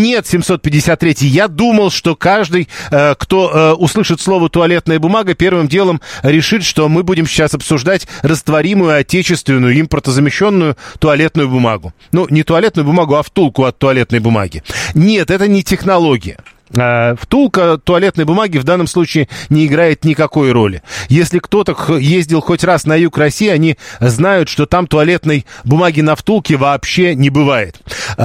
753. Я думал, что каждый, кто услышит слово «туалетная бумага», первым делом решит, что мы будем сейчас обсуждать растворимую, отечественную, импортозамещенную туалетную бумагу. Ну, не туалетную бумагу, а втулку от туалетной бумаги. Нет, это не технология. Втулка туалетной бумаги в данном случае не играет никакой роли. Если кто-то ездил хоть раз на юг России, они знают, что там туалетной бумаги на втулке вообще не бывает.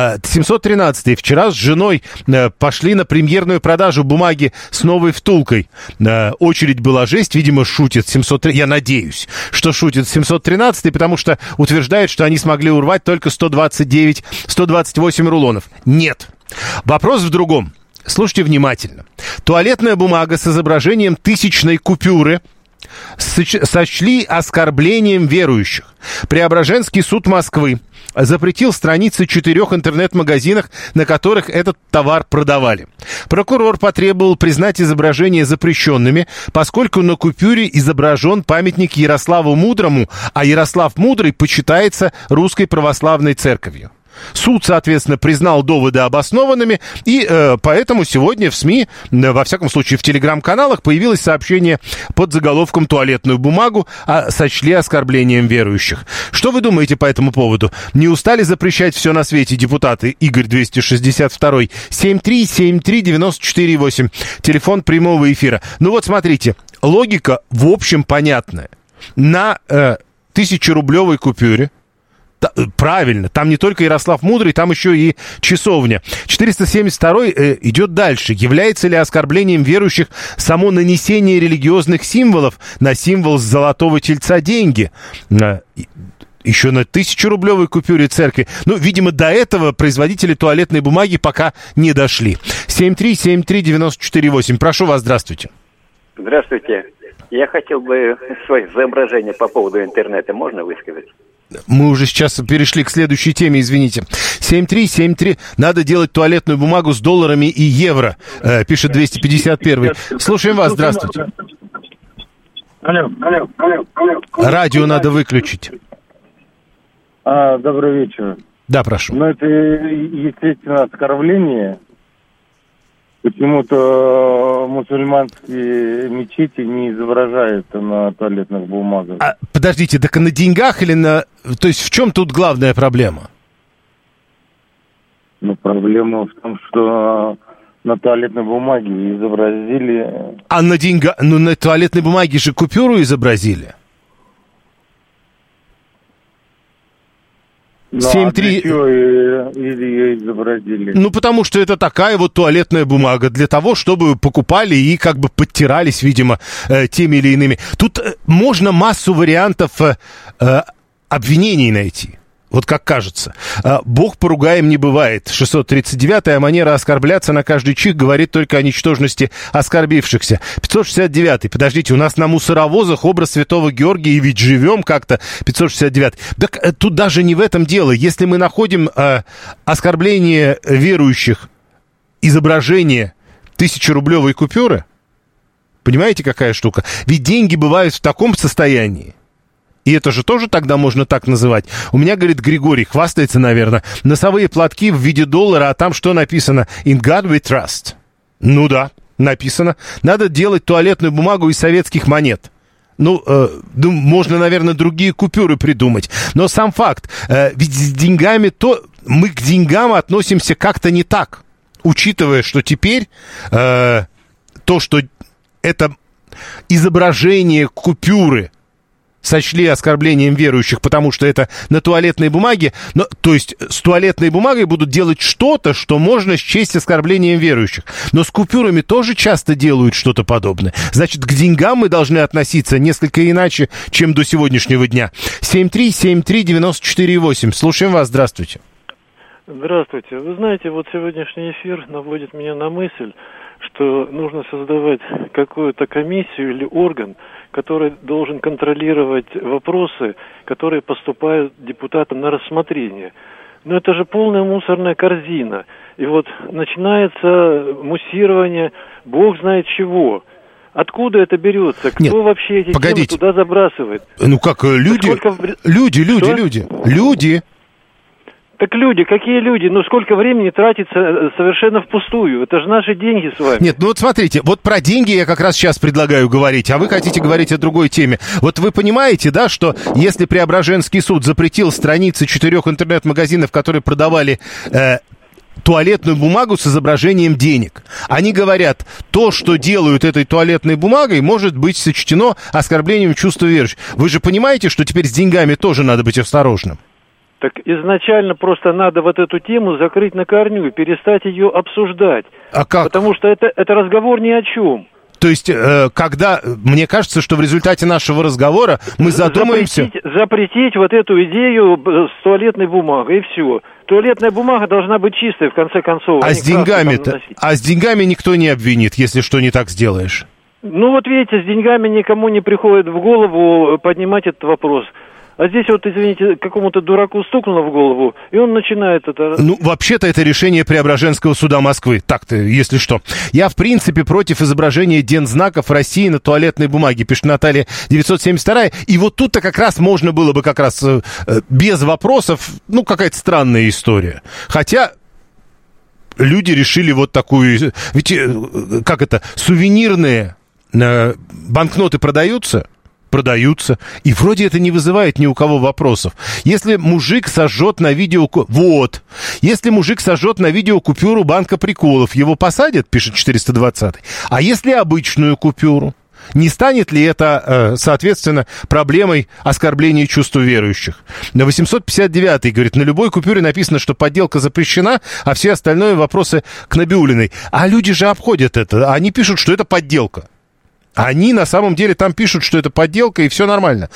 713-й. Вчера с женой пошли на премьерную продажу бумаги с новой втулкой. Очередь была жесть, видимо, шутит 703. Я надеюсь, что шутит 713-й, потому что утверждает, что они смогли урвать только 128 рулонов. Нет. Вопрос в другом. Слушайте внимательно. Туалетная бумага с изображением 1000-ной купюры сочли оскорблением верующих. Преображенский суд Москвы запретил страницы 4 интернет-магазинах, на которых этот товар продавали. Прокурор потребовал признать изображения запрещенными, поскольку на купюре изображен памятник Ярославу Мудрому, а Ярослав Мудрый почитается Русской Православной Церковью. Суд, соответственно, признал доводы обоснованными, и поэтому сегодня в СМИ, во всяком случае в телеграм-каналах, появилось сообщение под заголовком «Туалетную бумагу сочли оскорблением верующих». Что вы думаете по этому поводу? Не устали запрещать все на свете депутаты? Игорь 262 7373948, телефон прямого эфира. Ну вот смотрите, логика в общем понятная. На 1000-рублевой купюре, правильно, там не только Ярослав Мудрый, там еще и часовня. 472-й идет дальше. Является ли оскорблением верующих само нанесение религиозных символов на символ золотого тельца деньги? Еще на 1000-рублевой купюре церкви. Ну, видимо, до этого производители туалетной бумаги пока не дошли. 7373948. Прошу вас, здравствуйте. Здравствуйте. Я хотел бы свои соображения по поводу интернета. Можно высказать? Мы уже сейчас перешли к следующей теме, извините. 7373. Надо делать туалетную бумагу с долларами и евро, пишет 251. Слушаем вас, здравствуйте. Алло. Радио надо выключить. Добрый вечер. Да, прошу. Ну, это, естественно, оскорбление. Почему-то мусульманские мечети не изображают на туалетных бумагах. Подождите, так на деньгах или на... То есть в чем тут главная проблема? Ну, проблема в том, что на туалетной бумаге изобразили... А на деньгах... Ну, на туалетной бумаге же купюру изобразили. 7-3... ее изобразили? Ну, потому что это такая вот туалетная бумага для того, чтобы покупали и как бы подтирались, видимо, теми или иными. Тут можно массу вариантов обвинений найти. Вот как кажется. Бог поругаем не бывает. 639-я манера оскорбляться на каждый чих говорит только о ничтожности оскорбившихся. 569-й. Подождите, у нас на мусоровозах образ святого Георгия, и ведь живем как-то. 569-й. Так тут даже не в этом дело. Если мы находим оскорбление верующих, изображение 1000-рублевой купюры, понимаете, какая штука? Ведь деньги бывают в таком состоянии. И это же тоже тогда можно так называть. У меня, говорит Григорий, хвастается, наверное, носовые платки в виде доллара, а там что написано? In God we trust. Ну да, написано. Надо делать туалетную бумагу из советских монет. Ну, можно, наверное, другие купюры придумать. Но сам факт, ведь с деньгами мы к деньгам относимся как-то не так. Учитывая, что теперь то, что это изображение купюры сочли оскорблением верующих, потому что это на туалетной бумаге, то есть с туалетной бумагой будут делать что-то, что можно счесть оскорблением верующих. Но с купюрами тоже часто делают что-то подобное. Значит, к деньгам мы должны относиться несколько иначе, чем до сегодняшнего дня. 7373948. Слушаем вас, здравствуйте. Здравствуйте. Вы знаете, вот сегодняшний эфир наводит меня на мысль, что нужно создавать какую-то комиссию или орган, который должен контролировать вопросы, которые поступают депутатам на рассмотрение. Но это же полная мусорная корзина. И вот начинается муссирование, бог знает чего. Откуда это берется? Кто вообще эти темы туда забрасывает? Ну как, люди. Так люди, какие люди? Ну, сколько времени тратится совершенно впустую? Это же наши деньги с вами. Нет, ну вот смотрите, вот про деньги я как раз сейчас предлагаю говорить, а вы хотите говорить о другой теме. Вот вы понимаете, да, что если Преображенский суд запретил страницы 4 интернет-магазинов, которые продавали туалетную бумагу с изображением денег. Они говорят, то, что делают этой туалетной бумагой, может быть сочтено оскорблением чувства верующих. Вы же понимаете, что теперь с деньгами тоже надо быть осторожным? Так изначально просто надо вот эту тему закрыть на корню и перестать ее обсуждать. А как? Потому что это разговор ни о чем. То есть, когда, мне кажется, что в результате нашего разговора мы задумаемся... Запретить вот эту идею с туалетной бумагой, и все. Туалетная бумага должна быть чистой, в конце концов. А с деньгами никто не обвинит, если что не так сделаешь. Ну вот видите, с деньгами никому не приходит в голову поднимать этот вопрос. А здесь вот, извините, какому-то дураку стукнуло в голову, и он начинает это... Ну, вообще-то это решение Преображенского суда Москвы. Так-то, если что. Я, в принципе, против изображения дензнаков России на туалетной бумаге, пишет Наталья 972. И вот тут-то как раз можно было бы как раз без вопросов, ну, какая-то странная история. Хотя... Люди решили вот такую... Ведь, как это, сувенирные банкноты продаются? Продаются. И вроде это не вызывает ни у кого вопросов. Если мужик сожжет на видео... Вот. Если мужик сожжет на видео купюру банка приколов, его посадят, пишет 420. А если обычную купюру? Не станет ли это, соответственно, проблемой оскорбления чувств верующих? 859 говорит, на любой купюре написано, что подделка запрещена, а все остальные вопросы к Набиуллиной. А люди же обходят это. Они пишут, что это подделка. Они на самом деле там пишут, что это подделка, и все нормально.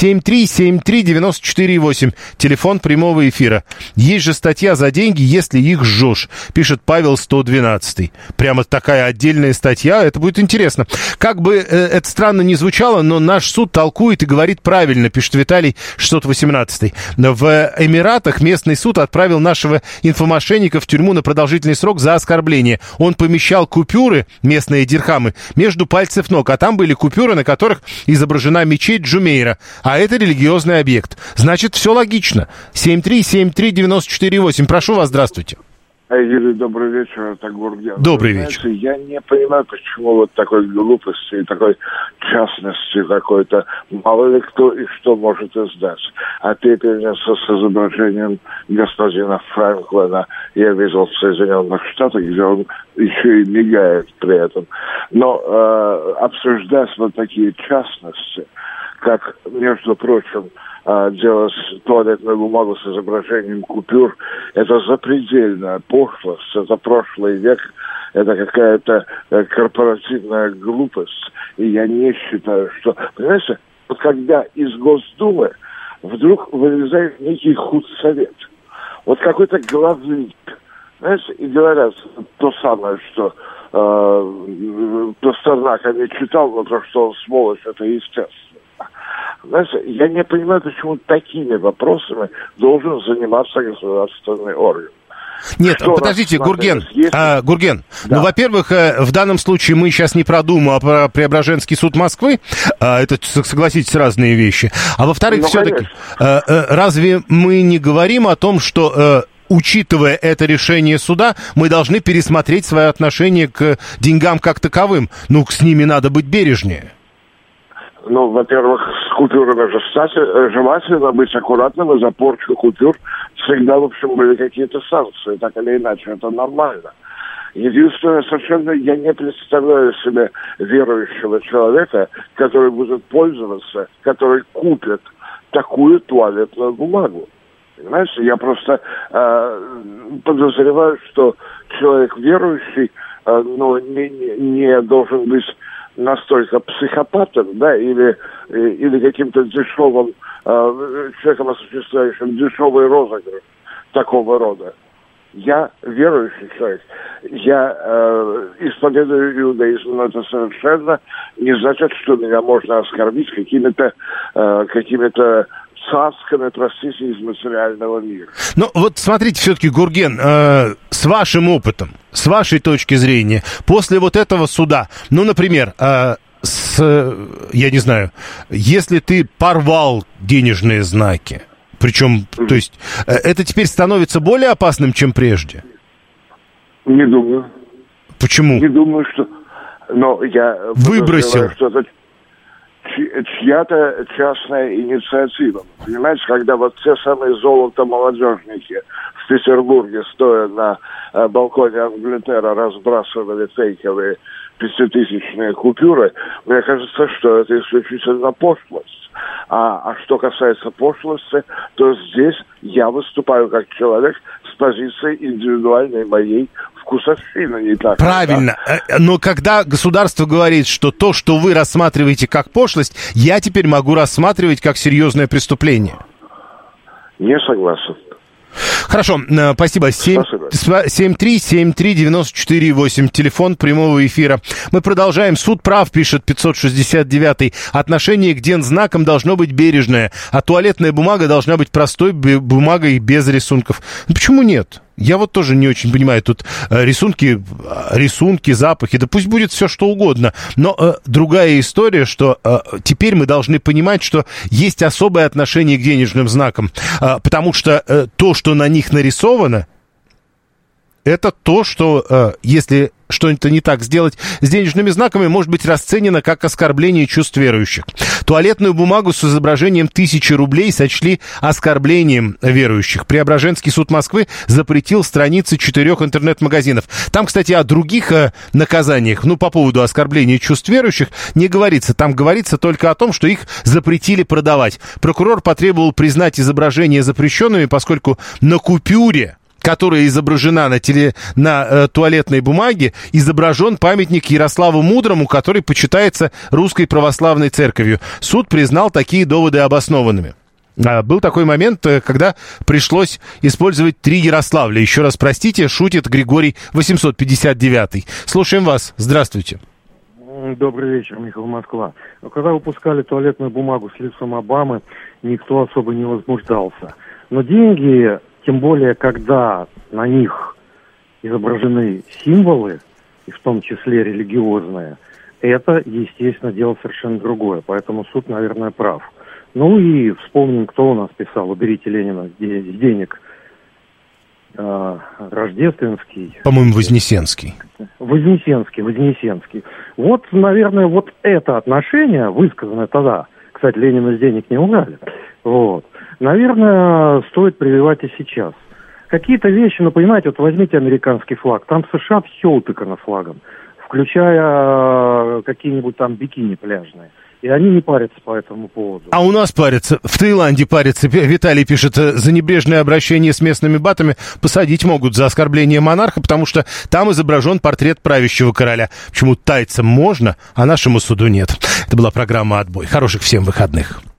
7373948, телефон прямого эфира. Есть же статья за деньги, если их жжешь, пишет Павел 112. Прямо такая отдельная статья, это будет интересно. Как бы это странно ни звучало, но наш суд толкует и говорит правильно, пишет Виталий 618. В Эмиратах местный суд отправил нашего инфомошенника в тюрьму на продолжительный срок за оскорбление. Он помещал купюры, местные дирхамы, между пальцев ног, а там были купюры, на которых изображена мечеть Джумейра, а это религиозный объект. Значит, все логично. 7373948. Прошу вас, здравствуйте. Юрий, добрый вечер, это Гурген. Добрый вечер. Я не понимаю, почему вот такой глупости и такой частности какой-то, мало ли кто и что может издать. А ты перенесся с изображением господина Франклина, я видел в Соединенных Штатах, где он еще и мигает при этом. Но обсуждать вот такие частности, как, между прочим, делать туалетную бумагу с изображением купюр, это запредельная пошлость, это прошлый век, это какая-то корпоративная глупость. И я не считаю, что... Понимаете, вот когда из Госдумы вдруг вылезает некий худсовет, вот какой-то главлик, знаете, и говорят то самое, что Пастернака не читал, но то, что он сволочь, это естественно. Знаете, я не понимаю, почему такими вопросами должен заниматься государственный орган. Нет, что подождите, Гурген. Гурген, да. Ну, во-первых, в данном случае мы сейчас не про Думу, а про Преображенский суд Москвы. Это, согласитесь, разные вещи. А во-вторых, ну, все-таки, разве мы не говорим о том, что... учитывая это решение суда, мы должны пересмотреть свое отношение к деньгам как таковым. Ну, с ними надо быть бережнее. Ну, во-первых, с купюрами же желательно быть аккуратным, и за порчу купюр всегда, в общем, были какие-то санкции, так или иначе, это нормально. Единственное, совершенно я не представляю себе верующего человека, который будет пользоваться, который купит такую туалетную бумагу. Понимаете, я просто подозреваю, что человек верующий, не должен быть настолько психопатом, да, или каким-то дешевым человеком, осуществляющим дешевый розыгрыш такого рода. Я верующий человек, я исповедую иудаизм, но это совершенно не значит, что меня можно оскорбить какими-то цасками, простите, из материального мира. Ну, вот смотрите, все-таки, Гурген, с вашим опытом, с вашей точки зрения, после вот этого суда, ну, например, я не знаю, если ты порвал денежные знаки, причем, то есть, это теперь становится более опасным, чем прежде? Не думаю. Почему? Не думаю, что... Но я... Выбросил. Что это чья-то частная инициатива. Понимаете, когда вот те самые золото-молодежники в Петербурге, стоя на балконе Англитера, разбрасывали фейковые 5-тысячные купюры, мне кажется, что это исключительно пошлость. А что касается пошлости, то здесь я выступаю как человек с позиции индивидуальной моей вкусовщины, не так. Правильно. Да? Но когда государство говорит, что то, что вы рассматриваете как пошлость, я теперь могу рассматривать как серьезное преступление. Не согласен. Хорошо, спасибо. 7373948, телефон прямого эфира. Мы продолжаем. Суд прав, пишет 569-й. Отношение к дензнакам должно быть бережное, а туалетная бумага должна быть простой бумагой без рисунков. Ну, почему нет? Я вот тоже не очень понимаю, тут рисунки, запахи, да пусть будет все что угодно. Но другая история, что теперь мы должны понимать, что есть особое отношение к денежным знакам, потому что то, что на них нарисовано, это то, что если что-то не так сделать с денежными знаками, может быть расценено как оскорбление чувств верующих. Туалетную бумагу с изображением 1000 рублей сочли оскорблением верующих. Преображенский суд Москвы запретил страницы 4 интернет-магазинов. Там, кстати, о других наказаниях, по поводу оскорбления чувств верующих, не говорится. Там говорится только о том, что их запретили продавать. Прокурор потребовал признать изображения запрещенными, поскольку на купюре, которая изображена на туалетной бумаге, изображен памятник Ярославу Мудрому, который почитается Русской Православной Церковью. Суд признал такие доводы обоснованными. Был такой момент, когда пришлось использовать 3 Ярославля. Еще раз простите, шутит Григорий 859. Слушаем вас. Здравствуйте. Добрый вечер, Михаил, Москва. Когда выпускали туалетную бумагу с лицом Обамы, никто особо не возмущался. Но деньги... Тем более, когда на них изображены символы, и в том числе религиозные, это, естественно, дело совершенно другое. Поэтому суд, наверное, прав. Ну и вспомним, кто у нас писал «Уберите Ленина с денег». Рождественский. По-моему, Вознесенский. Вознесенский. Вот, наверное, вот это отношение, высказанное тогда, кстати, Ленина с денег не убрали, наверное, стоит прививать и сейчас. Какие-то вещи, понимаете, вот возьмите американский флаг, там в США все утыкано флагом, включая какие-нибудь там бикини пляжные. И они не парятся по этому поводу. А у нас парятся, в Таиланде парятся. Виталий пишет, за небрежное обращение с местными батами посадить могут за оскорбление монарха, потому что там изображен портрет правящего короля. Почему тайцам можно, а нашему суду нет. Это была программа «Отбой». Хороших всем выходных.